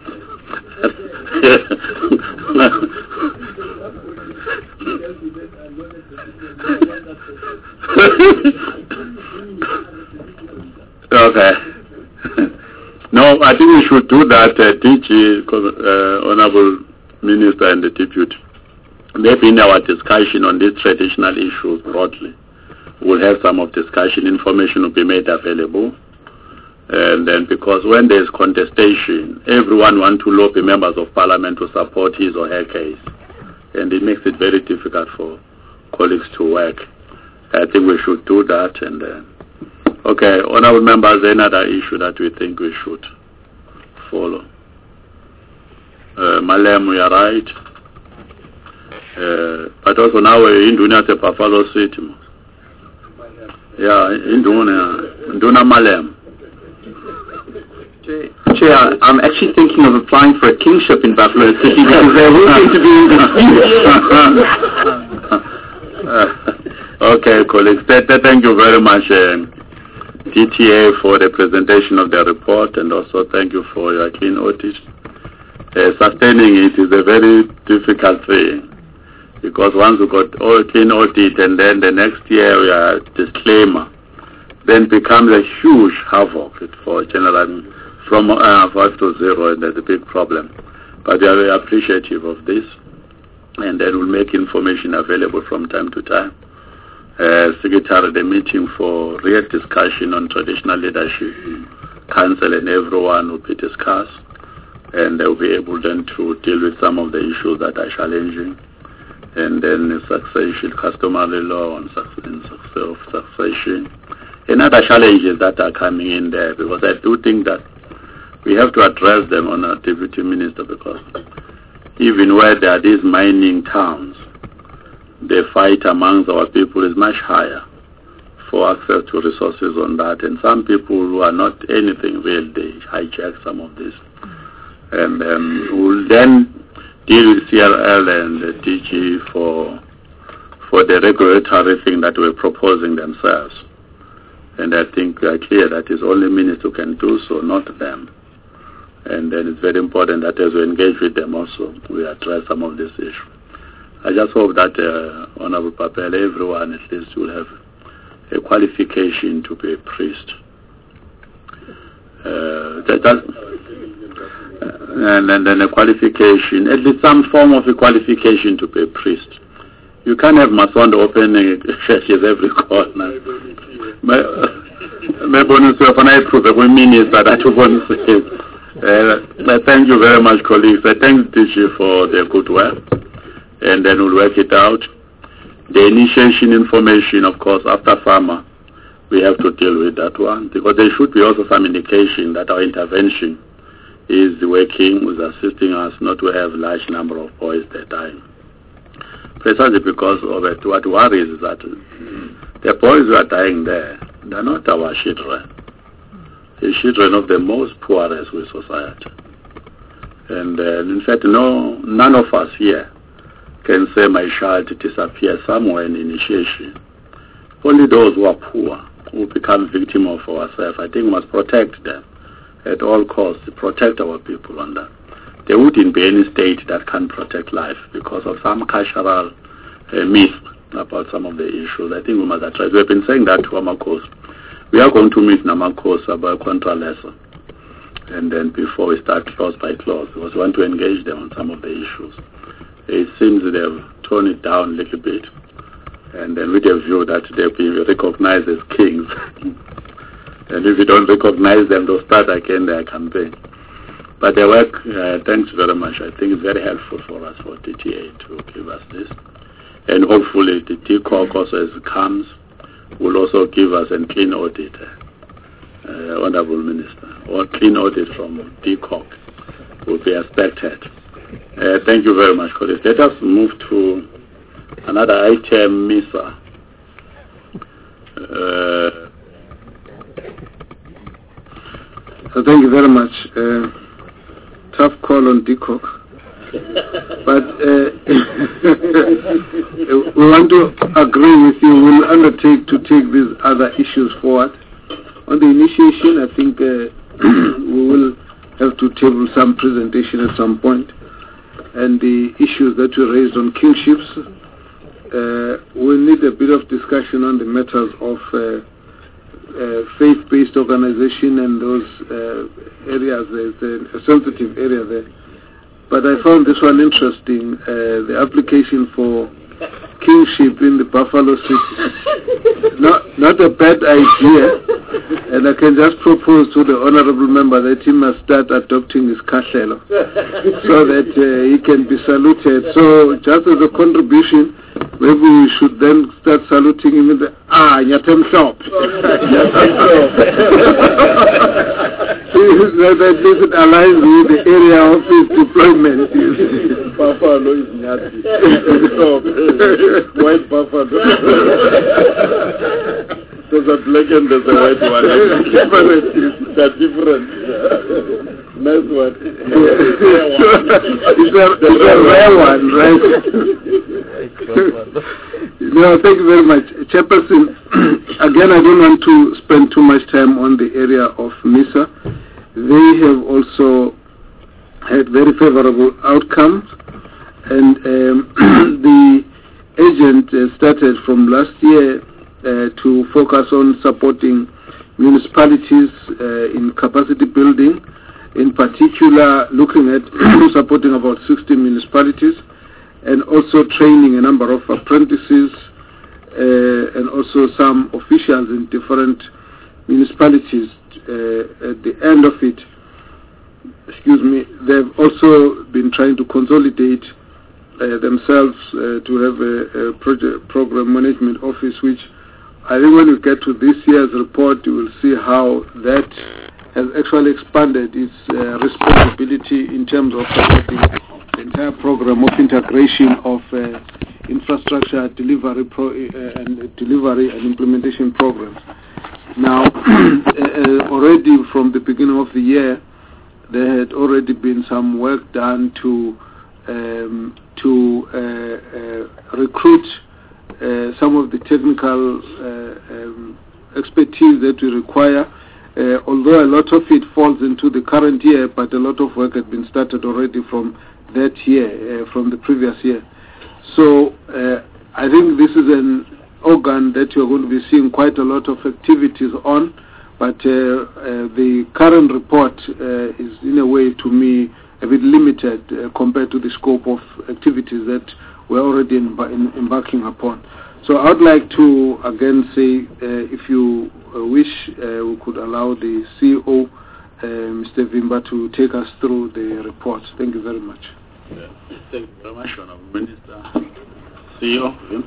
Okay. No, I think we should do that, DG, Honorable Minister and the Deputy. Maybe in our discussion on these traditional issues broadly, we'll have some of discussion, information will be made available And then because when there's contestation, everyone wants to lobby members of parliament to support his or her case. And it makes it very difficult for colleagues to work. I think we should do that. And okay, honorable members, another issue that we think we should follow. Malem, we are right. But also now we're in Dunia to Buffalo City. Yeah, in Duna Malem. Chair, I'm actually thinking of applying for a kingship in Buffalo City because there will seem to be okay, colleagues. Thank you very much, DTA, for the presentation of the report, and also thank you for your clean audit. Sustaining it is a very difficult thing because once you got all clean audit and then the next year we are disclaimer, then becomes a huge havoc for general from 5 to 0, and that's a big problem. But we are very appreciative of this, and then we'll make information available from time to time. Secretary, the meeting for real discussion on traditional leadership, council and everyone will be discussed, and they'll be able then to deal with some of the issues that are challenging, and then the succession, customary law on succession, and other challenges that are coming in there, because I do think that we have to address them on our deputy minister, because even where there are these mining towns, the fight amongst our people is much higher for access to resources on that, and some people who are not anything real, they hijack some of this. And we'll then deal with CRL and the DG for the regulatory thing that we're proposing themselves. And I think we are clear that it's only ministers who can do so, not them. And then it's very important that as we engage with them also, we address some of this issue. I just hope that Honorable Papel, everyone at least will have a qualification to be a priest. And then a qualification, at least some form of a qualification to be a priest. You can't have Masondo opening churches every corner. Thank you very much, colleagues. I thank DG for their good work, and then we'll work it out. The initiation information, of course, after farmer, we have to deal with that one, because there should be also some indication that our intervention is working, is assisting us not to have large number of boys that die. Precisely because of it, what worries is that the boys who are dying there, they're not our children. The children of the most poorest with society. And in fact, none of us here can say my child disappears somewhere in initiation. Only those who are poor, who become victim of ourselves, I think we must protect them at all costs, protect our people on that. There wouldn't be any state that can protect life because of some cultural myth about some of the issues. I think we must address. We have been saying that to Amakos. We are going to meet Namakos about contra lesson. And then before we start clause by clause, because we want to engage them on some of the issues. It seems they've toned it down a little bit. And then with the view that they'll be recognized as kings. And if you don't recognize them, they'll start again their campaign. But their work, thanks very much. I think it's very helpful for us, for DTA, to give us this. And hopefully the DCOC also, as it comes, will also give us a clean audit, Honorable Minister, or clean audit from DCOC will be expected. Thank you very much, colleagues. Let us move to another item, MISA. Thank you very much. Tough call on DCOC. But we want to agree with you. We'll undertake to take these other issues forward. On the initiation, I think we will have to table some presentation at some point. And the issues that you raised on kingships, we'll need a bit of discussion on the matters of faith-based organization and those areas. There's a sensitive area there. But I found this one interesting, the application for kingship in the Buffalo City. Not a bad idea. And I can just propose to the honorable member that he must start adopting his kahlelo so that he can be saluted. So just as a contribution, maybe we should then start saluting him in the Nyatem shop. That this aligns with the area of his deployment. Buffalo is Nyati. White buffalo. There's a black and there's a white one. They're different. Nice one. It's a rare one, right? No, thank you very much. Chairperson, again, I don't want to spend too much time on the area of MISA. They have also had very favorable outcomes, and the agent started from last year to focus on supporting municipalities in capacity building, in particular looking at supporting about 60 municipalities, and also training a number of apprentices and also some officials in different municipalities. At the end of it, they've also been trying to consolidate themselves to have a program management office, which I think when we get to this year's report, you will see how that has actually expanded its responsibility in terms of supporting the entire program of integration of infrastructure delivery and implementation programs. Now, already from the beginning of the year, there had already been some work done to recruit some of the technical expertise that we require, although a lot of it falls into the current year, but a lot of work had been started already from that year, from the previous year. So I think this is an organ that you're going to be seeing quite a lot of activities on, but the current report is in a way, to me, a bit limited compared to the scope of activities that we're already embarking upon. So I would like to again say, if you wish, we could allow the CEO, Mr. Vimba, to take us through the report. Thank you very much. Thank you very much, Honourable Minister. CEO.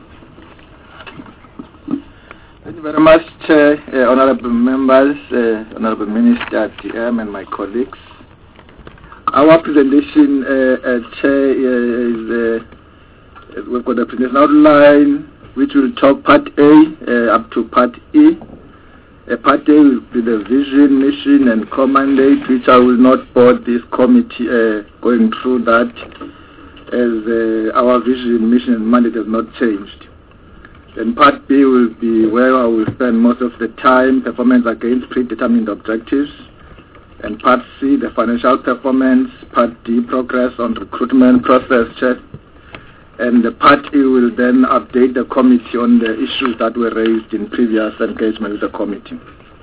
Thank you very much, Chair, Honourable Members, Honourable Minister, TM, and my colleagues. Our presentation, Chair, is we've got a presentation outline which will talk Part A up to Part E. Part A will be the vision, mission, and mandate, which I will not bore this committee going through that, as our vision, mission, and mandate has not changed. Then Part B will be where I will spend most of the time, performance against predetermined objectives. And Part C, the financial performance. Part D, progress on recruitment process check. And the Part E will then update the committee on the issues that were raised in previous engagement with the committee.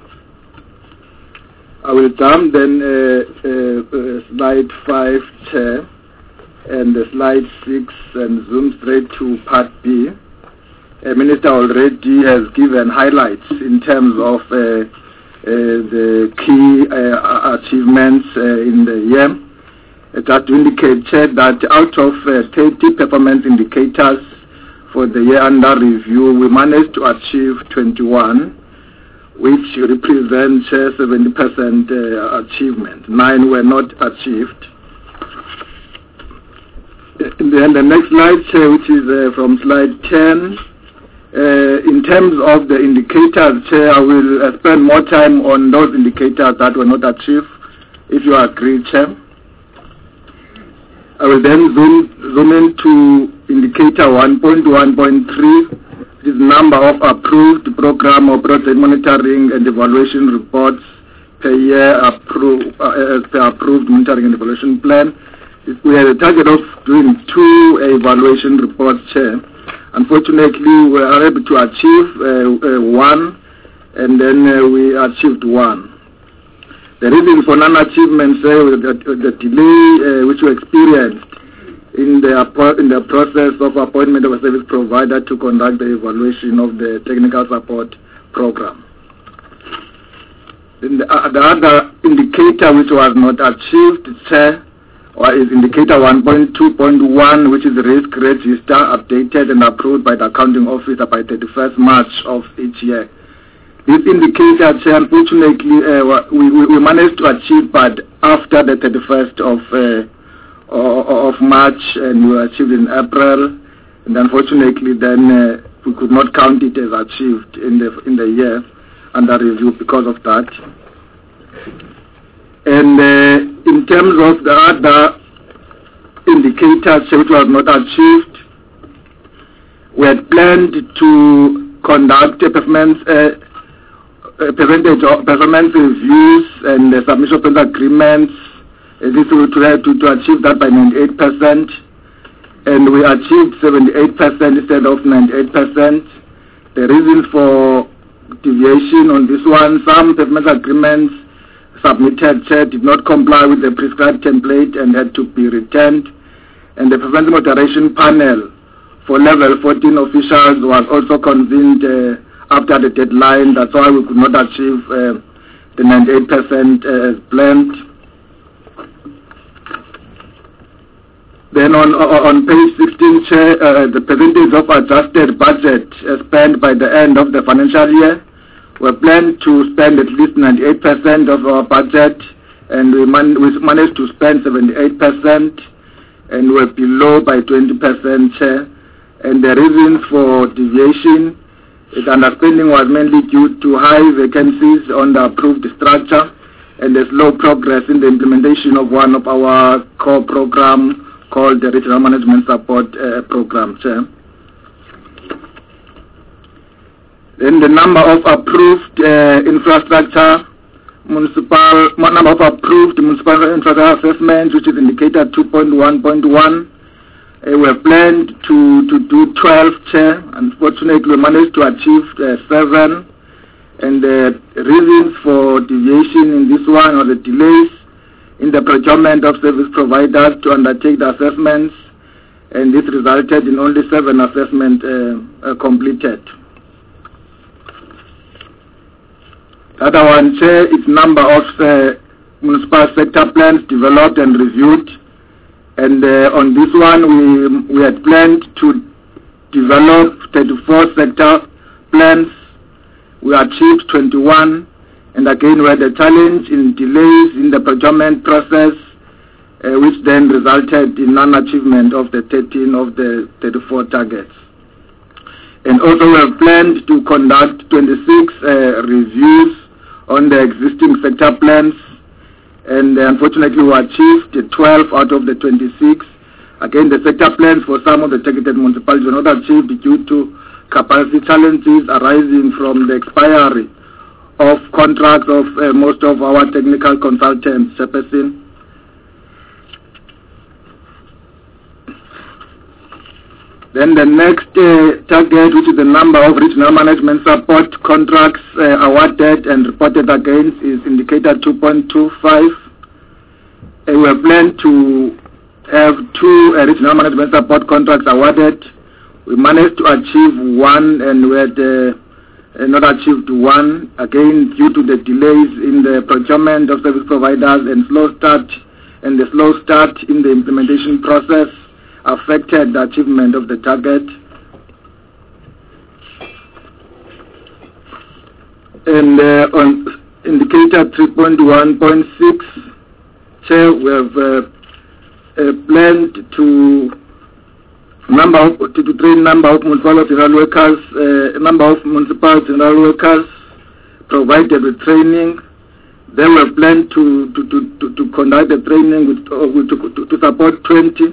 I will jump then slide 5, Chair, and slide 6, and zoom straight to Part B. Minister already has given highlights in terms of the key achievements in the year. That indicate, Chair, that out of 30 performance indicators for the year under review, we managed to achieve 21, which represents 70% achievement. 9 were not achieved. And then the next slide, Chair, which is from slide 10. In terms of the indicators, Chair, I will spend more time on those indicators that were not achieved, if you agree, Chair. I will then zoom into indicator 1.1.3, which is number of approved program or project monitoring and evaluation reports per year as per approved monitoring and evaluation plan. We had a target of doing 2 evaluation reports, Chair. Unfortunately, we were able to achieve 1, and then we achieved 1. The reason for non-achievement, the delay which we experienced in the process of appointment of a service provider to conduct the evaluation of the technical support program. The other indicator which was not achieved, Chair, is indicator 1.2.1, which is the risk register updated and approved by the accounting officer by 31st March of each year. This indicator, Chair, unfortunately, we managed to achieve, but after the 31st of March, and we achieved in April, and unfortunately then we could not count it as achieved in the year under review because of that. And in terms of the other indicators which was not achieved, we had planned to conduct a performance reviews and the submission of agreements. This we tried to achieve that by 98%, and we achieved 78% instead of 98%. The reason for deviation on this one, some performance agreements submitted did not comply with the prescribed template and had to be returned, and the performance moderation panel for level 14 officials was also convened after the deadline. That's why we could not achieve the 98% as planned. Then on page 16, Chair, the percentage of adjusted budget spent by the end of the financial year, we planned to spend at least 98% of our budget, and we managed to spend 78%, and we're below by 20%, Chair. And the reason for deviation, the underspending was mainly due to high vacancies on the approved structure and the slow progress in the implementation of one of our core programs called the Regional Management Support Program, Chair. Then the number of approved number of approved municipal infrastructure assessments, which is indicator 2.1.1. We have planned to do 12, Chair. Unfortunately, we managed to achieve 7. And the reasons for deviation in this one are the delays in the procurement of service providers to undertake the assessments, and this resulted in only 7 assessments completed. The other one, Chair, is number of municipal sector plans developed and reviewed. And on this one, we had planned to develop 34 sector plans. We achieved 21. And again, we had a challenge in delays in the procurement process, which then resulted in non-achievement of the 13 of the 34 targets. And also we have planned to conduct 26 reviews on the existing sector plans, and unfortunately we achieved 12 out of the 26. Again, the sector plans for some of the targeted municipalities were not achieved due to capacity challenges arising from the expiry of contracts of most of our technical consultants, Chairperson. Then the next target, which is the number of regional management support contracts awarded and reported against, is indicator 2.25. We have planned to have 2 regional management support contracts awarded. We managed to achieve 1, and we had not achieved 1, again due to the delays in the procurement of service providers and the slow start in the implementation process affected the achievement of the target. And on indicator 3.1.6, Chair, we have planned to train number of municipal general workers, provided with training. Then we have planned to conduct the training to support 20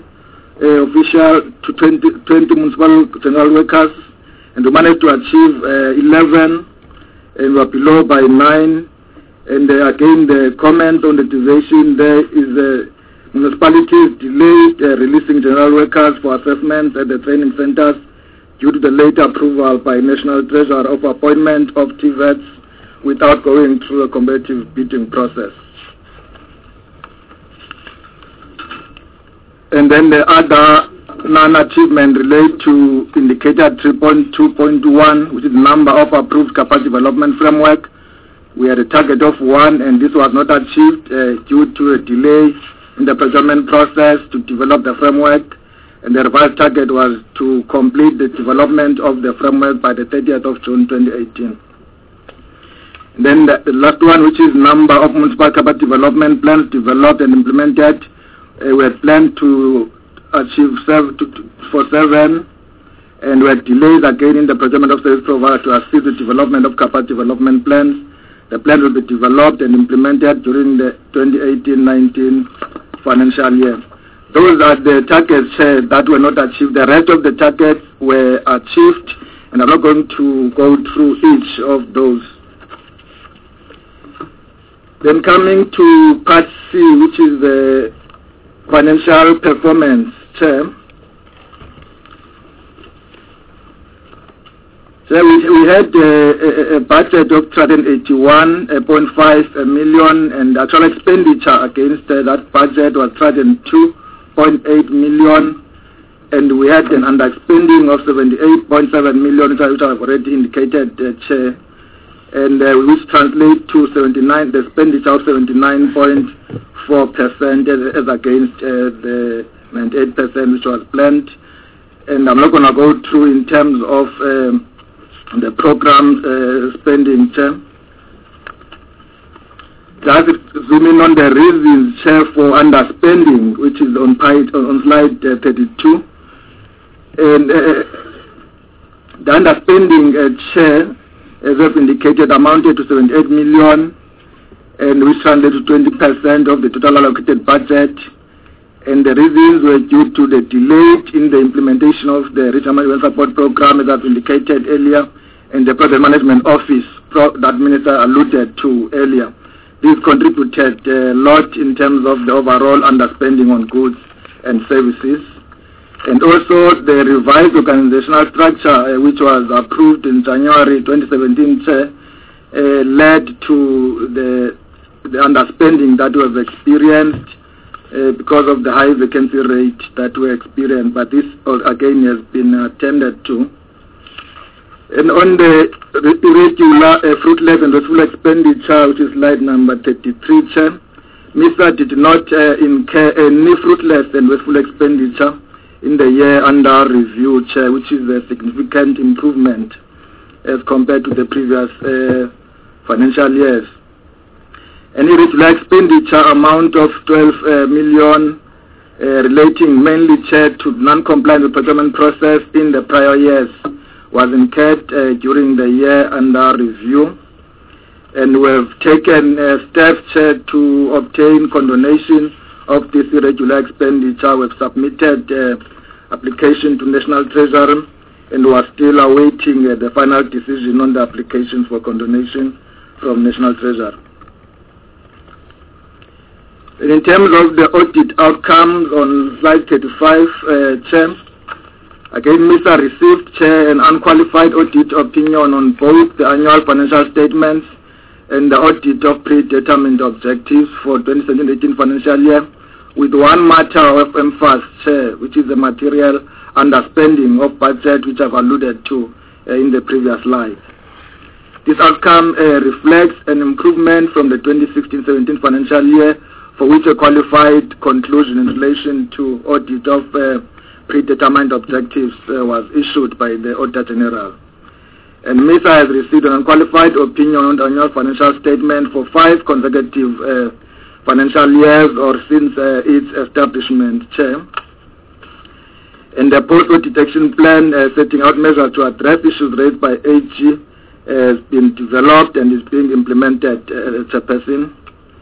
20 municipal general workers, and we managed to achieve 11, and we are below by 9. And again, the comment on the deviation there is municipalities delayed releasing general workers for assessments at the training centers due to the late approval by National Treasurer of appointment of TVETs without going through a competitive bidding process. And then the other non-achievement relate to indicator 3.2.1, which is the number of approved capacity development framework. We had a target of 1, and this was not achieved due to a delay in the procurement process to develop the framework. And the revised target was to complete the development of the framework by the 30th of June 2018. And then the last one, which is number of municipal capacity development plans developed and implemented. We had planned to achieve 7, and we had delays again in the procurement of service providers to assist the development of capacity development plans. The plan will be developed and implemented during the 2018-19 financial year. Those are the targets that were not achieved. The rest of the targets were achieved, and I'm not going to go through each of those. Then coming to Part C, which is the financial performance. So we had a budget of 381.5 million, and actual expenditure against that budget was 302.8 million, and we had an underspending of 78.7 million, which I've already indicated, Chair, and which translates to the expenditure of 79.4% as against the 98% which was planned. And I'm not going to go through in terms of the program spending, Chair. Just zooming on the reasons, Chair, for underspending, which is on slide 32. And the underspending, Chair, as I've indicated, amounted to 78 million, and which translated to 20% of the total allocated budget. And the reasons were due to the delay in the implementation of the Regional Management Support Program, as I've indicated earlier, and the Project Management Office that Minister alluded to earlier. This contributed a lot in terms of the overall underspending on goods and services. And also the revised organizational structure, which was approved in January 2017, led to the underspending that was experienced because of the high vacancy rate that we experienced. But this, again, has been attended to. And on the irregular, fruitless and wasteful expenditure, which is slide number 33, Chair, MISA did not incur any fruitless and wasteful expenditure in the year under review, Chair, which is a significant improvement as compared to the previous financial years. An irregular expenditure amount of 12 million relating mainly, Chair, to non-compliance with procurement process in the prior years was incurred during the year under review. And we have taken steps, Chair, to obtain condonation of this irregular expenditure. We have submitted application to National Treasury, and we are still awaiting the final decision on the application for condonation from National Treasury. And in terms of the audit outcomes on slide 35, Chair, again, MISA received, Chair, an unqualified audit opinion on both the annual financial statements and the audit of predetermined objectives for 2017-18 financial year, with one matter of emphasis, Chair, which is the material underspending of budget, which I've alluded to in the previous slide. This outcome reflects an improvement from the 2016-17 financial year, for which a qualified conclusion in relation to audit of predetermined objectives was issued by the Auditor General. And MISA has received an unqualified opinion on the annual financial statement for 5 consecutive financial years or since its establishment, Chair. And the post-audit action plan setting out measures to address issues raised by AG has been developed and is being implemented, Chairperson.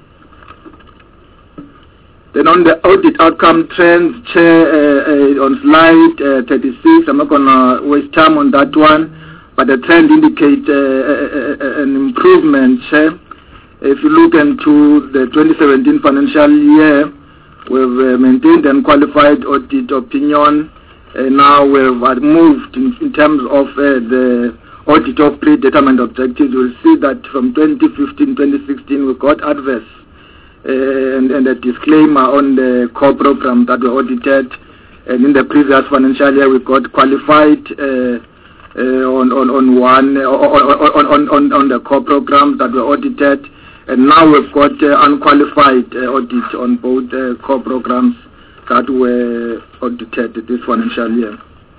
Then on the audit outcome trends, Chair, on slide 36, I'm not going to waste time on that one, but the trend indicates an improvement, Chair. If you look into the 2017 financial year, we've maintained an qualified audit opinion, and now we've moved in terms of the audit of predetermined objectives. You'll see that from 2015-2016 we got adverse and a disclaimer on the core programs that were audited. And in the previous financial year, we got qualified on the core programs that were audited, and now we've got unqualified audit on both core programs that were audited this financial year.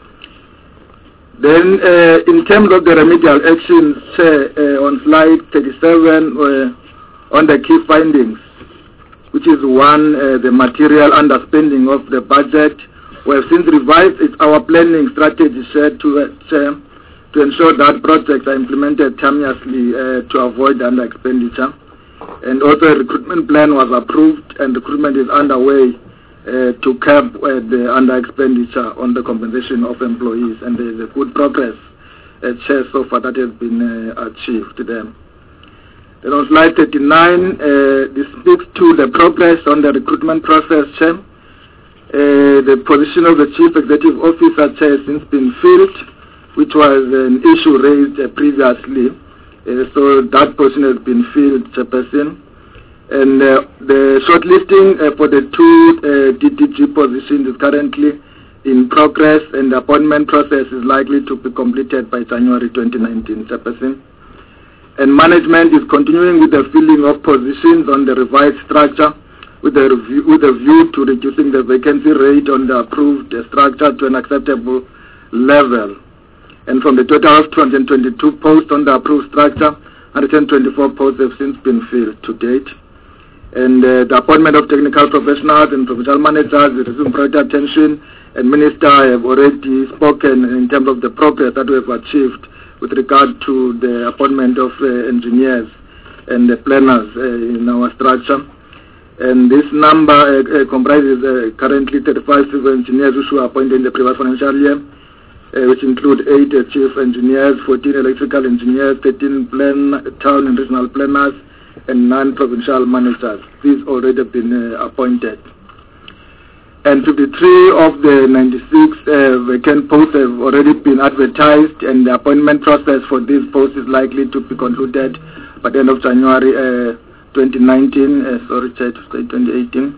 Then, in terms of the remedial actions, on slide 37, on the key findings, which is one, the material underspending of the budget. We have since revised our planning strategy to ensure that projects are implemented timeously to avoid under expenditure. And also a recruitment plan was approved, and recruitment is underway to curb the under expenditure on the compensation of employees, and there is a good progress so far that has been achieved there. Then on slide 39, this speaks to the progress on the recruitment process, Chair. The position of the Chief Executive Officer, Chair, has since been filled, which was an issue raised previously. So that position has been filled, Chairperson. And the shortlisting for the two DDG positions is currently in progress, and the appointment process is likely to be completed by January 2019, Chairperson. And management is continuing with the filling of positions on the revised structure with a view to reducing the vacancy rate on the approved structure to an acceptable level. And from the total of 222 posts on the approved structure, 124 posts have since been filled to date. And the appointment of technical professionals and provincial managers is receiving priority attention, and Minister have already spoken in terms of the progress that we have achieved with regard to the appointment of engineers and the planners in our structure. And this number comprises currently 35 civil engineers which were appointed in the previous financial year, which include 8 chief engineers, 14 electrical engineers, 13 town and regional planners, and 9 provincial managers. These already have been appointed. And 53 of the 96 vacant posts have already been advertised, and the appointment process for these posts is likely to be concluded by the end of January 2019, 2018.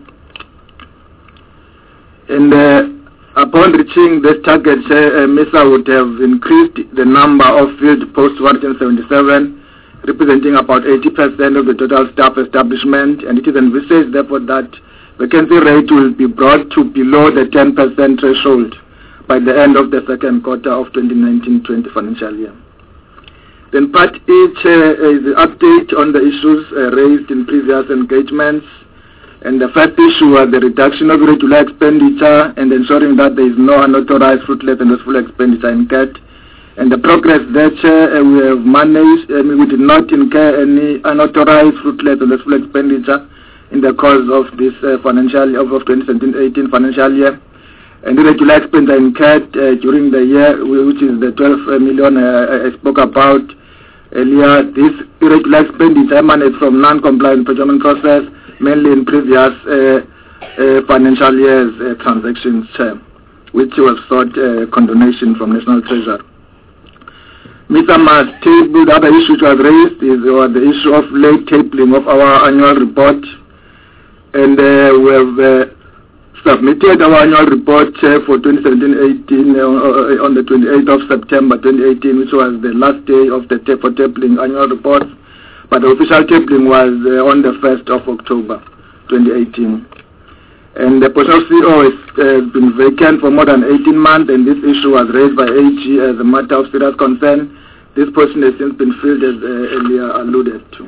And upon reaching this target, MISA would have increased the number of filled posts to 177, representing about 80% of the total staff establishment, and it is envisaged, therefore, that vacancy rate will be brought to below the 10% threshold by the end of the second quarter of 2019-20 financial year. Then part H is the update on the issues raised in previous engagements. And the first issue was the reduction of irregular expenditure and ensuring that there is no unauthorized, fruitless and wasteful expenditure incurred. And the progress there, we have managed, we did not incur any unauthorized, fruitless and wasteful expenditure in the course of this financial year, of 2017-18 financial year. And irregular expenditure incurred during the year, which is the 12 million I spoke about earlier. This irregular expenditure emanates from non-compliant procurement process, mainly in previous financial years transactions, which was sought condonation from National Treasury. Mr. Mas tabled other issues was raised is the issue of late tabling of our annual report, and we have submitted our annual report for 2017-18 on the 28th of September 2018, which was the last day of the tabling annual report. But the official tabling was on the 1st of October 2018. And the position of CEO has been vacant for more than 18 months, and this issue was raised by AG as a matter of serious concern. This position has since been filled, as earlier alluded to.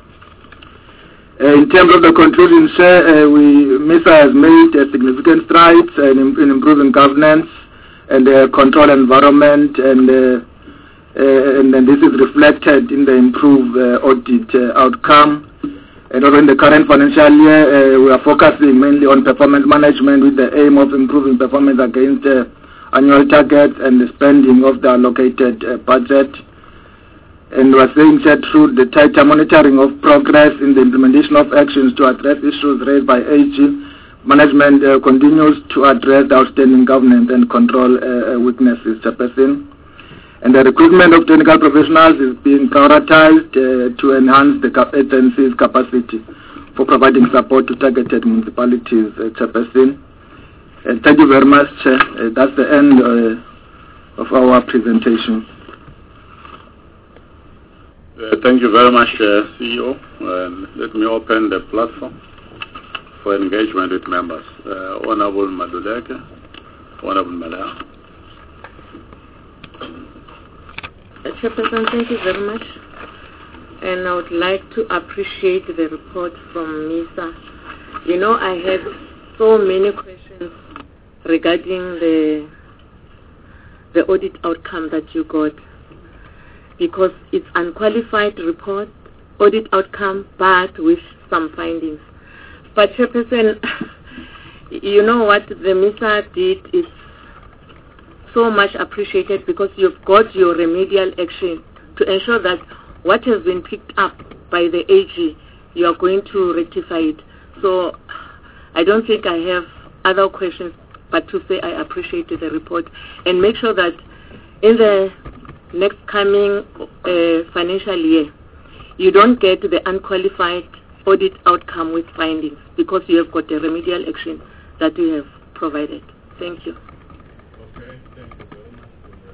In terms of the conclusion, MISA has made significant strides in improving governance and control environment, and this is reflected in the improved audit outcome. And also in the current financial year, we are focusing mainly on performance management with the aim of improving performance against annual targets and the spending of the allocated budget. And we are saying that through the tighter monitoring of progress in the implementation of actions to address issues raised by AG, management continues to address the outstanding governance and control weaknesses, Chairperson. And the recruitment of technical professionals is being prioritized to enhance the agency's capacity for providing support to targeted municipalities, Chairperson. Thank you very much, Chair. That's the end of our presentation. Thank you very much, CEO. Let me open the platform for engagement with members. Honorable Maduleke, Honorable Malaya. Chairperson, thank you very much. And I would like to appreciate the report from MISA. You know, I had so many questions regarding the audit outcome that you got, because it's unqualified report, audit outcome, but with some findings. But Chairperson, you know what the MISA did is so much appreciated, because you've got your remedial action to ensure that what has been picked up by the AG, you are going to rectify it. So I don't think I have other questions but to say I appreciate the report, and make sure that in the next coming financial year, you don't get the unqualified audit outcome with findings, because you have got the remedial action that you have provided. Thank you. Okay, thank you very much.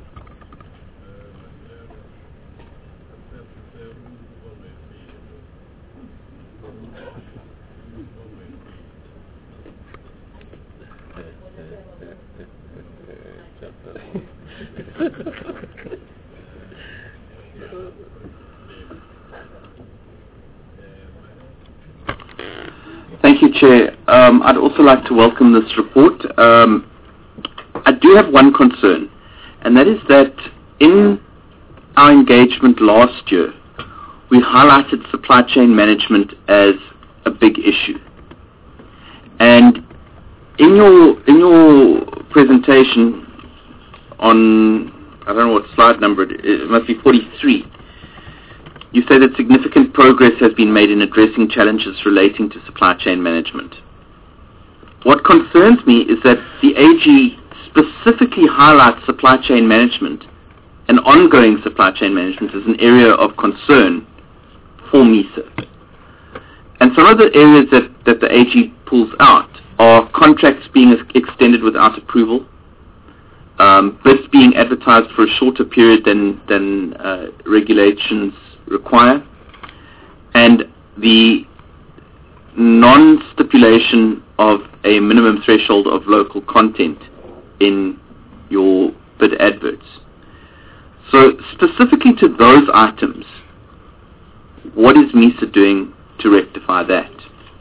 Thank you, Chair. I'd also like to welcome this report. I do have one concern, and that is that in our engagement last year, we highlighted supply chain management as a big issue. And in your presentation on, I don't know what slide number it must be 43, you say that significant progress has been made in addressing challenges relating to supply chain management. What concerns me is that the AG specifically highlights supply chain management and ongoing supply chain management as an area of concern for MISA. And some of the areas that the AG pulls out are contracts being extended without approval, bids being advertised for a shorter period than regulations require, and the non-stipulation of a minimum threshold of local content in your bid adverts. So specifically to those items, what is MISA doing to rectify that?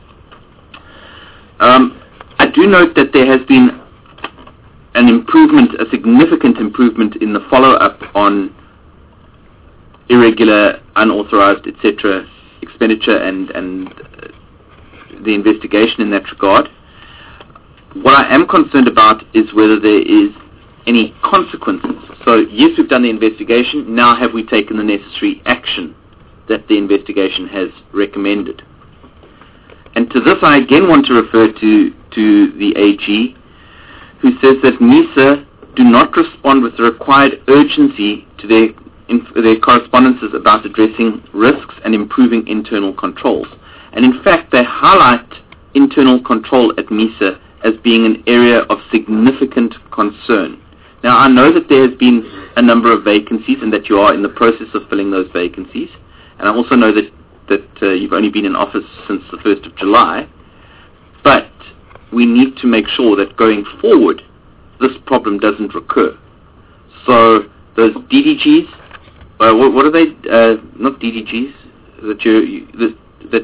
I do note that there has been an improvement, a significant improvement in the follow-up on irregular, unauthorized, etc. expenditure and the investigation in that regard. What I am concerned about is whether there is any consequences. So yes, we've done the investigation. Now have we taken the necessary action that the investigation has recommended? And to this I again want to refer to the AG, who says that MISA do not respond with the required urgency to their correspondences about addressing risks and improving internal controls. And in fact, they highlight internal control at MISA as being an area of significant concern. Now, I know that there has been a number of vacancies and that you are in the process of filling those vacancies. And I also know that you've only been in office since the 1st of July. But we need to make sure that going forward, this problem doesn't recur. So those DDGs, what are they? Not DDGs. That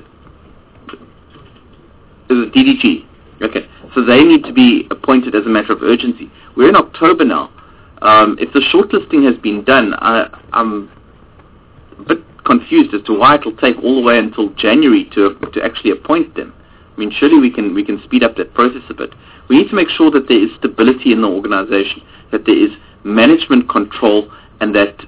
is a DDG. Okay. So they need to be appointed as a matter of urgency. We're in October now. If the shortlisting has been done, I'm a bit confused as to why it'll take all the way until January to actually appoint them. I mean, surely we can speed up that process a bit. We need to make sure that there is stability in the organization, that there is management control, and that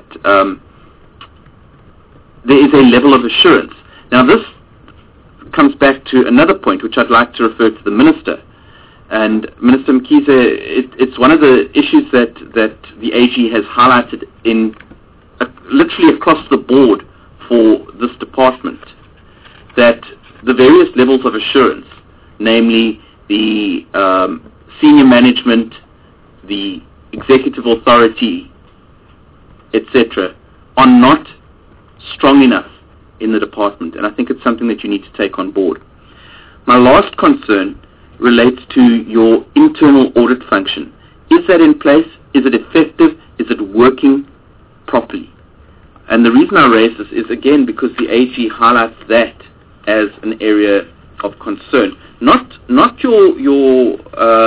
there is a level of assurance. Now, this comes back to another point which I'd like to refer to the Minister. And Minister Mkhize, it's one of the issues that the AG has highlighted in literally across the board for this department, that the various levels of assurance, namely the senior management, the executive authority, etc., are not strong enough in the department, and I think it's something that you need to take on board. My last concern relates to your internal audit function. Is that in place? Is it effective? Is it working properly? And the reason I raise this is, again, because the AG highlights that as an area of concern. Not your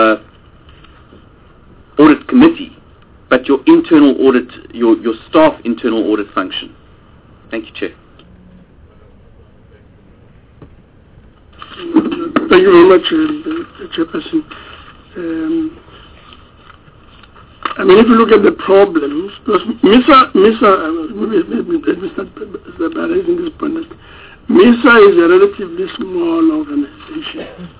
audit committee, but your internal audit, your staff internal audit function. Thank you, Chair. Thank you very much, Chairperson. I mean, if you look at the problems, because MISA, let me start by raising this point. MISA is a relatively small organization,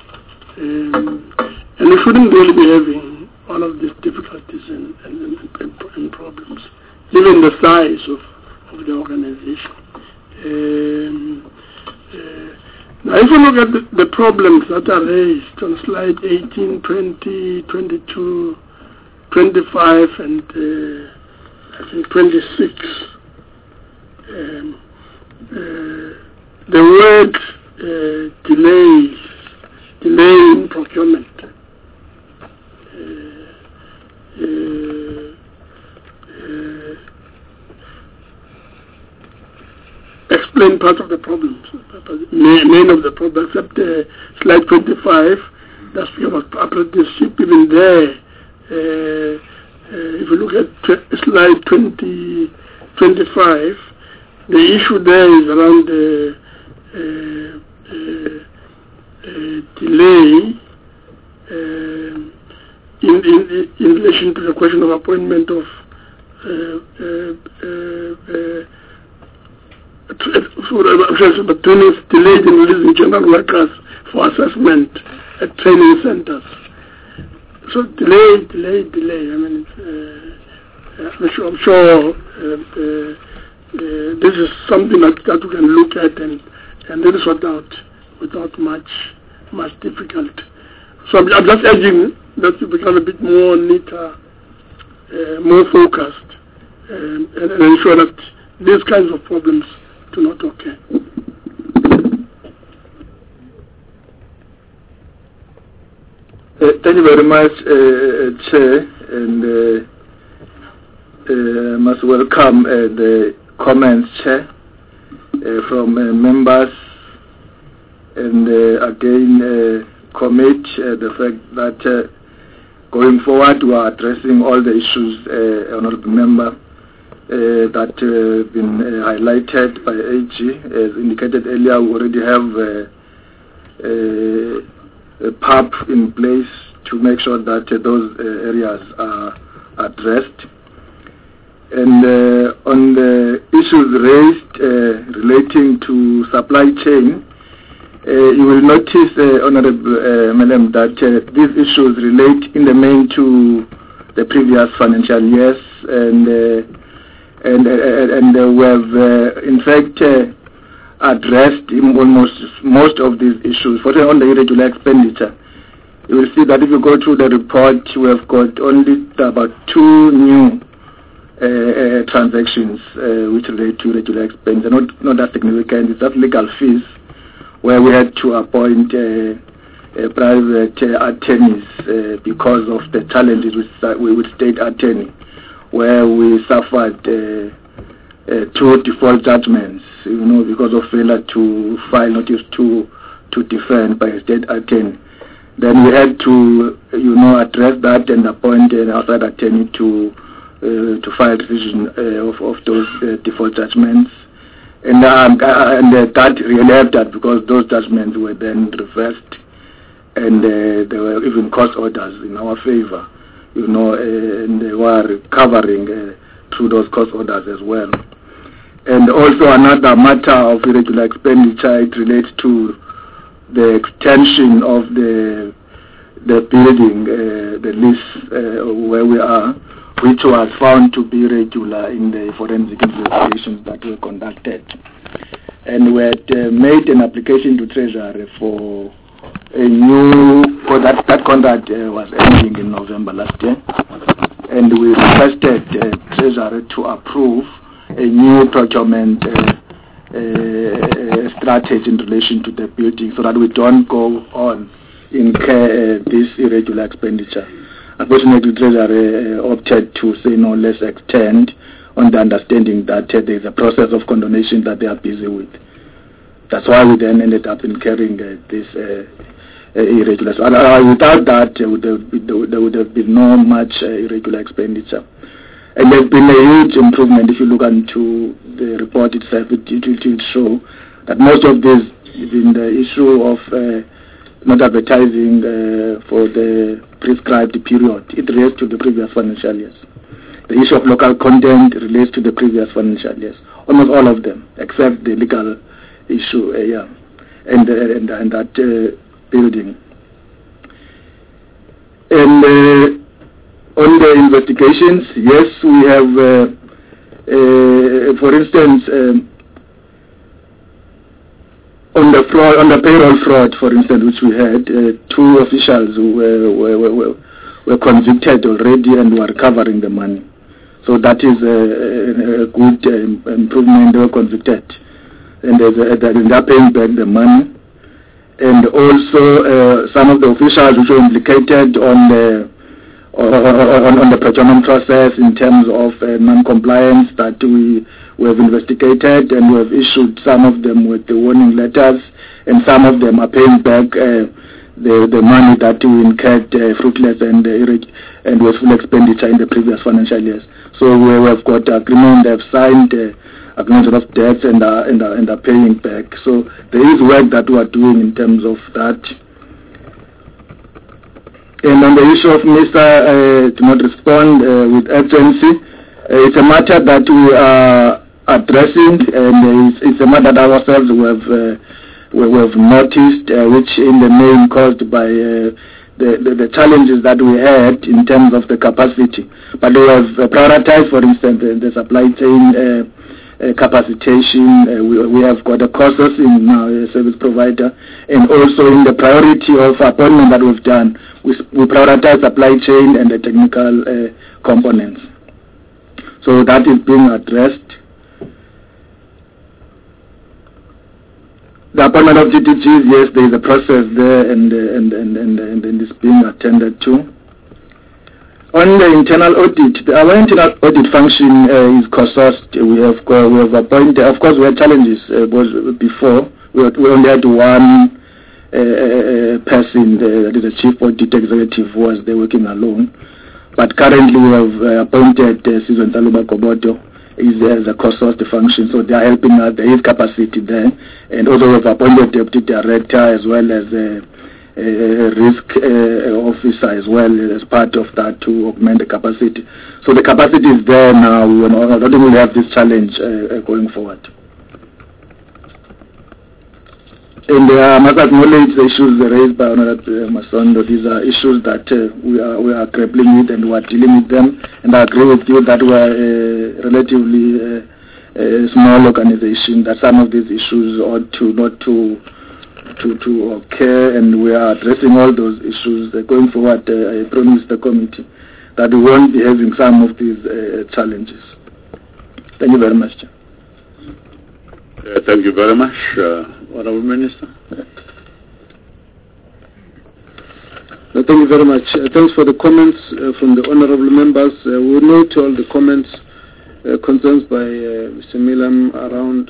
and we shouldn't really be having all of these difficulties and problems, given the size of the organization. Now, if you look at the problems that are raised on slide 18, 20, 22, 25, and I think 26, the word delay in procurement, explain part of the problems, main of the problem, except slide 25, that's about apprenticeship. Even there, if you look at slide 25, the issue there is around delay in relation to the question of appointment of delayed in releasing general workers for assessment at training centers. So delay. I mean, I'm sure this is something that we can look at and this is without much difficulty. So I'm just urging that to become a bit more neater, more focused, and ensure that these kinds of problems do not occur. Thank you very much, Chair, and I must welcome the comments, Chair, from members, and again commit the fact that going forward we are addressing all the issues, Honourable Member, that have been highlighted by AG. As indicated earlier, we already have a PAP in place to make sure that those areas are addressed. And on the issues raised relating to supply chain, you will notice, Honourable Madam, that these issues relate in the main to the previous financial years, and we have in fact addressed almost most of these issues. For on the irregular expenditure, you will see that if you go through the report, we have got only about 2 new transactions which relate to regular expenditure, not that significant. It's just legal fees, where we had to appoint private attorneys because of the challenges with state attorney, where we suffered 2 default judgments, because of failure to file notice to defend by a state attorney. Then we had to, address that and appoint an outside attorney to file decision of those default judgments. And that really helped us, because those judgments were then reversed, and there were even court orders in our favor, and they were recovering through those court orders as well. And also another matter of irregular expenditure, it relates to the extension of the building, the lease where we are. which was found to be regular in the forensic investigations that were conducted. And we had made an application to Treasury for a new, for that contract was ending in November last year, and we requested Treasury to approve a new procurement strategy in relation to the building, so that we don't go on incur this irregular expenditure. Unfortunately, Treasury opted to say no, let's extend, on the understanding that there is a process of condonation that they are busy with. That's why we then ended up incurring this irregular. Without that, there would have been no much irregular expenditure. And there's been a huge improvement. If you look into the report itself, it will show that most of this, in the issue of not advertising for the prescribed period, it relates to the previous financial years. The issue of local content relates to the previous financial years. Almost all of them, except the legal issue, and that building. And on the investigations, yes, we have, for instance, on the payroll fraud, for instance, which we had, 2 officials who were convicted already and were recovering the money. So that is a good improvement. They were convicted, and they're paying back the money. And also some of the officials which were implicated on the procurement process in terms of non-compliance that we have investigated, and we have issued some of them with the warning letters, and some of them are paying back the money that we incurred fruitless and wasteful expenditure in the previous financial years. So we have got agreement, they have signed agreement of debts and are paying back. So there is work that we are doing in terms of that. And on the issue of MISA to not respond with urgency, it's a matter that we are addressing, and it's a matter that ourselves we have noticed, which in the main caused by the challenges that we had in terms of the capacity. But we have prioritized, for instance, the supply chain capacitation. We have got a courses in our service provider, and also in the priority of appointment that we've done, we prioritize supply chain and the technical components. So that is being addressed. The appointment of GTGs, yes, there is a process there, and it's being attended to. On the internal audit, our internal audit function is cost-sourced. We have appointed, of course, we had challenges before. We only had one person, that is the chief audit executive, who was there working alone. But currently we have appointed Susan Taluba Koboto as a cost-sourced function, so they are helping us. There is capacity there, and also we have appointed deputy director as well as a risk officer as well as part of that to augment the capacity. So the capacity is there now. I don't think we'll have this challenge going forward. And I must acknowledge the issues raised by Honorable Masondo. These are issues that we are grappling with, and we are dealing with them. And I agree with you that we are a relatively small organization, that some of these issues ought to not to occur, and we are addressing all those issues going forward. I promise the committee that we won't be having some of these challenges. Thank you very much. Thank you very much, Honourable Minister. Thank you very much. Thanks for the comments from the honourable members. We will note all the comments, concerns by Mr. Milam around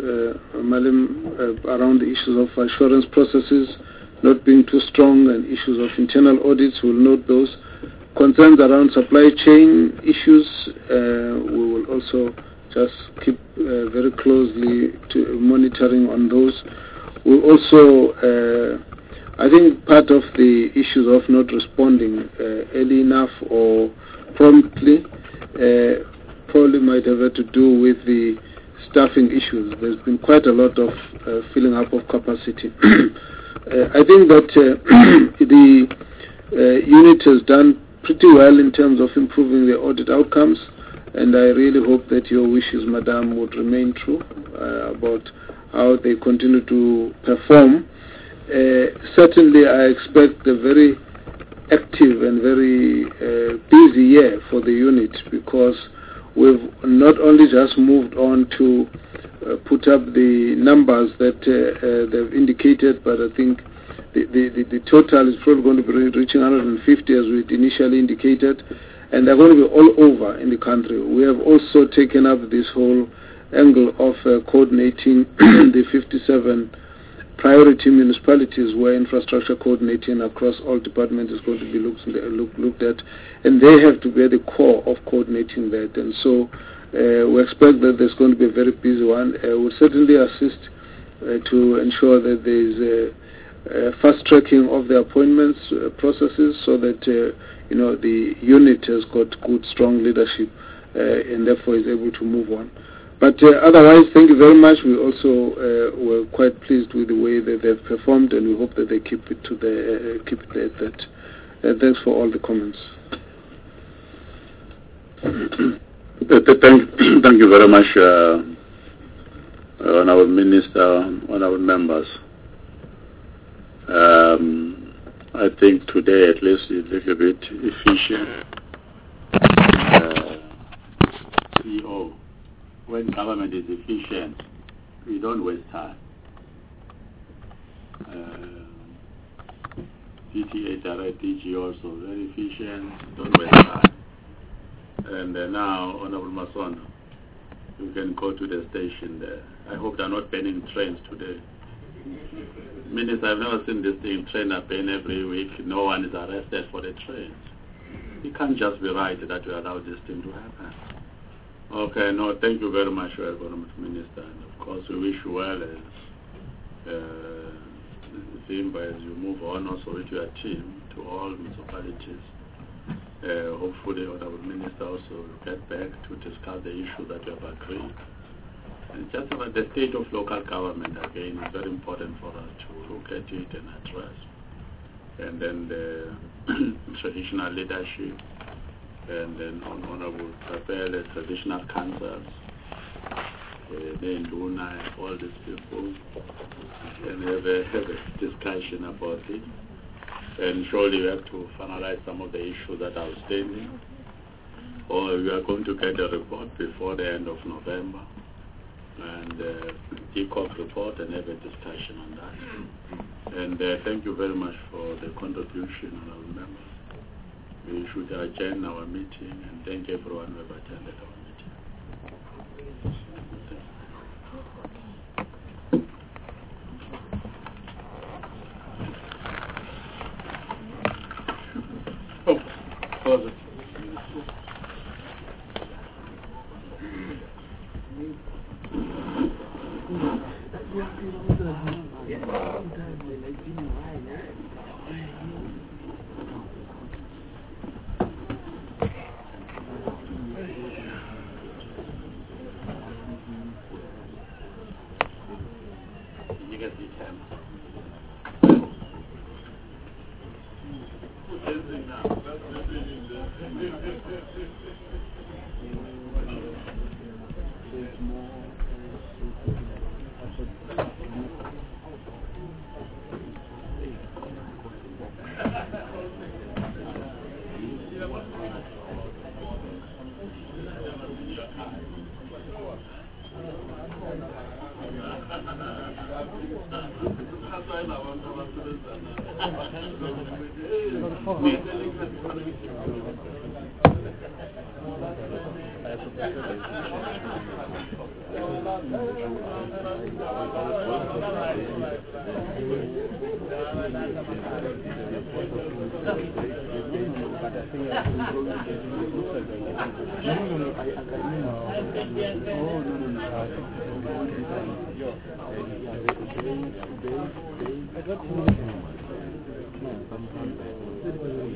the issues of assurance processes not being too strong, and issues of internal audits. We will note those. Concerns around supply chain issues, we will also just keep very closely monitoring on those. We also, I think part of the issues of not responding early enough or promptly probably might have to do with the staffing issues. There's been quite a lot of filling up of capacity. I think that the unit has done pretty well in terms of improving the audit outcomes, and I really hope that your wishes, Madam, would remain true about how they continue to perform. Certainly, I expect a very active and very busy year for the unit, because we've not only just moved on to put up the numbers that they've indicated, but I think the total is probably going to be reaching 150 as we initially indicated, and they're going to be all over in the country. We have also taken up this whole angle of coordinating the 57 priority municipalities where infrastructure coordinating across all departments is going to be looked at, and they have to be at the core of coordinating that. And so we expect that there's going to be a very busy one. We'll certainly assist to ensure that there is a fast tracking of the appointments processes, so that the unit has got good, strong leadership and therefore is able to move on. But otherwise, thank you very much. We also were quite pleased with the way that they've performed, and we hope that they keep it at that. Thanks for all the comments. Thank you very much, Honourable Minister, Honourable members. I think today at least is a little bit efficient. CEO, when government is efficient, we don't waste time. PTA direct DG also very efficient, don't waste time. And now, Honourable Masondo, you can go to the station there. I hope they're not banning trains today. Minister, I've never seen this thing, train are banned every week, no one is arrested for the trains. It can't just be right that we allow this thing to happen. Okay, no, thank you very much, Honourable Minister, and of course we wish you well Zimba as you move on also with your team to all municipalities. Hopefully, Honourable Minister also will get back to discuss the issue that we have agreed. And just about the state of local government, again, is very important for us to look at it and address. And then the traditional leadership, and then Honourable Kapele, traditional councils, then Luna, all these people, and have a discussion about it. And surely we have to finalize some of the issues that are outstanding, or we are going to get a report before the end of November, and ECOP report, and have a discussion on that. And thank you very much for the contribution of our members. We should adjourn our meeting, and thank everyone who have attended our meeting. Oh, close it.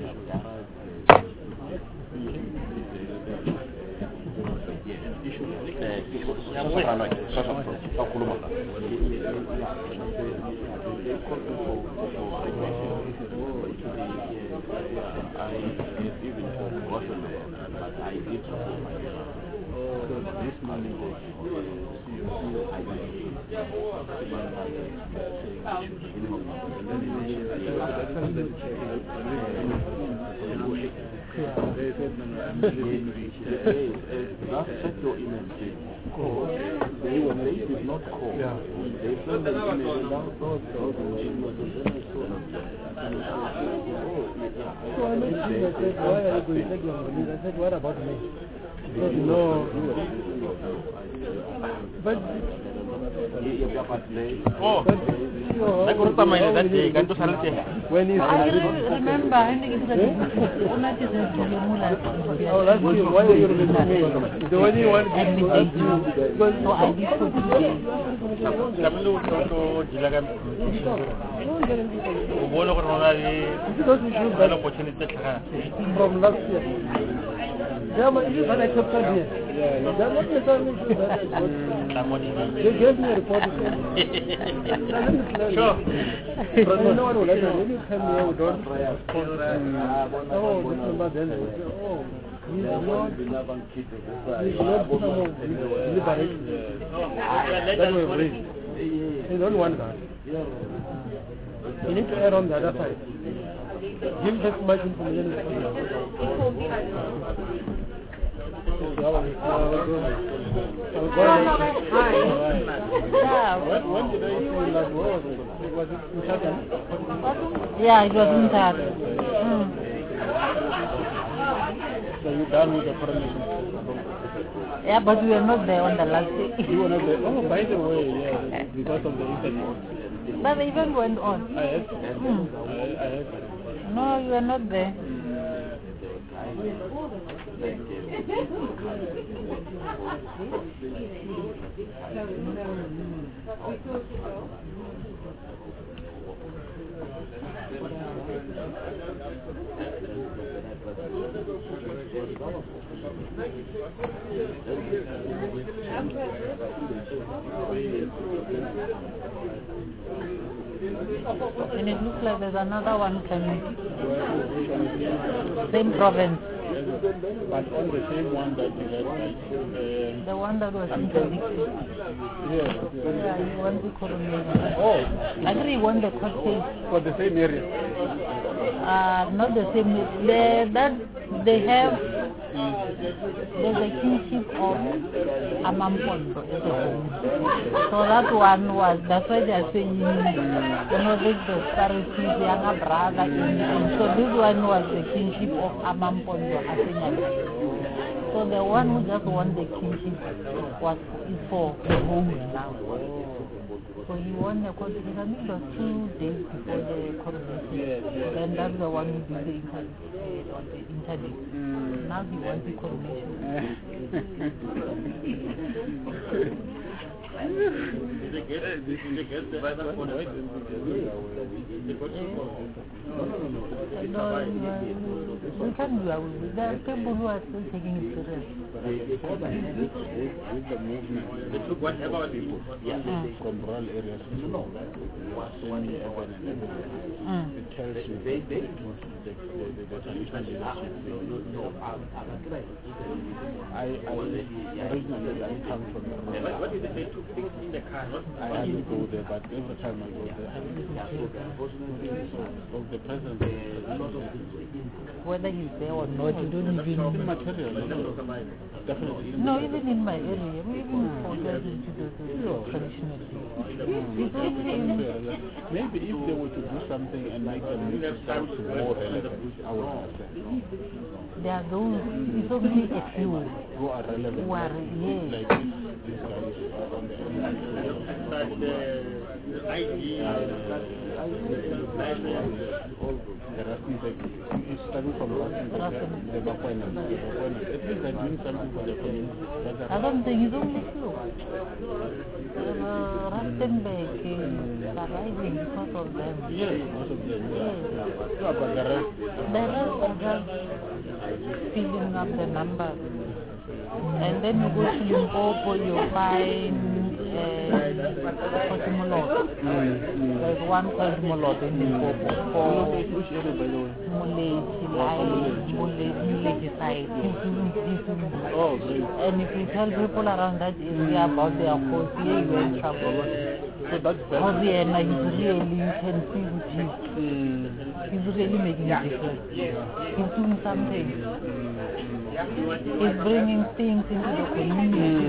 Issue What about me? No. But when you remember, I think it's why do you remember me? The one you want to so I did from last year. Yeah, but it is unacceptable here. They gave me a report. Sure. But no one will let me. When you come here, we don't respond. Oh, this number then. Oh, he's not liberation. That will bring. You don't want that. You need to err on the other side. Give as much information as possible. When did I see that? Was it in Tata? Yeah, it was in Tata. So you done with the coronation? Yeah, but we were not there on the last day. You were not there? Oh, by the way, yeah, because of the interview. But the event went on. I heard. No, you were not there. And it looks like there's another one coming. Same province. But on the same one that you had, the one that was interdicted. Yeah, he won the coronation. Oh. I think he won the court case. For the same area? Not the same. They have, there's a kingship of Amampondo at the home. So that one was, that's why they are saying, this the Pharisees, younger brother. So this one was the kingship of Amampondo. So the one who just won the kingship is for the home now. So he won the coronation. I think it was 2 days before the coronation. Then that's the one who did the interdict. Now he won the coronation. We can do it. There are people who are still taking it serious. With the movement, they took whatever people from rural areas to semi-urban and everything. It tells you the traditional leadership. Originally I come from the rural. What did they took things in the car? I hadn't go there, but every time I go there, of the presence, whether he's there or not, you don't even material. Definitely. No, even in my area, we even forget into the traditional. Maybe if they were to do something and make them more relevant, I would understand. There are those, it's only a few who are relevant. Who are, yes. Like these guys on the ID, the Rustenburg, it's starting from Rustenburg, the Bakwanas. At least they're doing something for the community. I don't think it's only few. Rustenburg is surviving because of them. Yes, most of them. Yes. Yeah, but the rest are just filling up the numbers. And then you go to Limpopo, you find Cosmolot. There's one Cosmolot in Limpopo for which area, by the way? Muleki side. Oh, great. And if you tell people around that area about their cause, you're in trouble. So that's better. Because you can see he's really making a difference. He's doing something. He's bringing things into the community.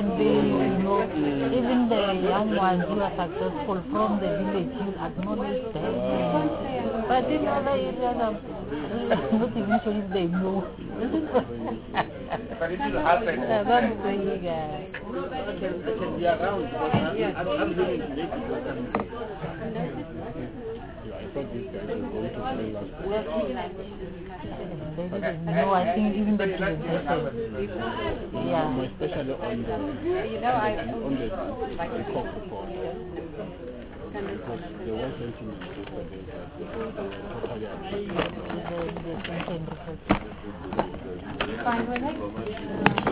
Even the young ones who are successful from the village, you acknowledge them. But in other areas, I'm not even sure if they know. But it will happen. That's saying, They can be around. I'm really I thought these guys were going to play last no, I think even the presentation. Yeah. Especially on the court report. Because there was sentiment yesterday that they were totally upset. Fine with it?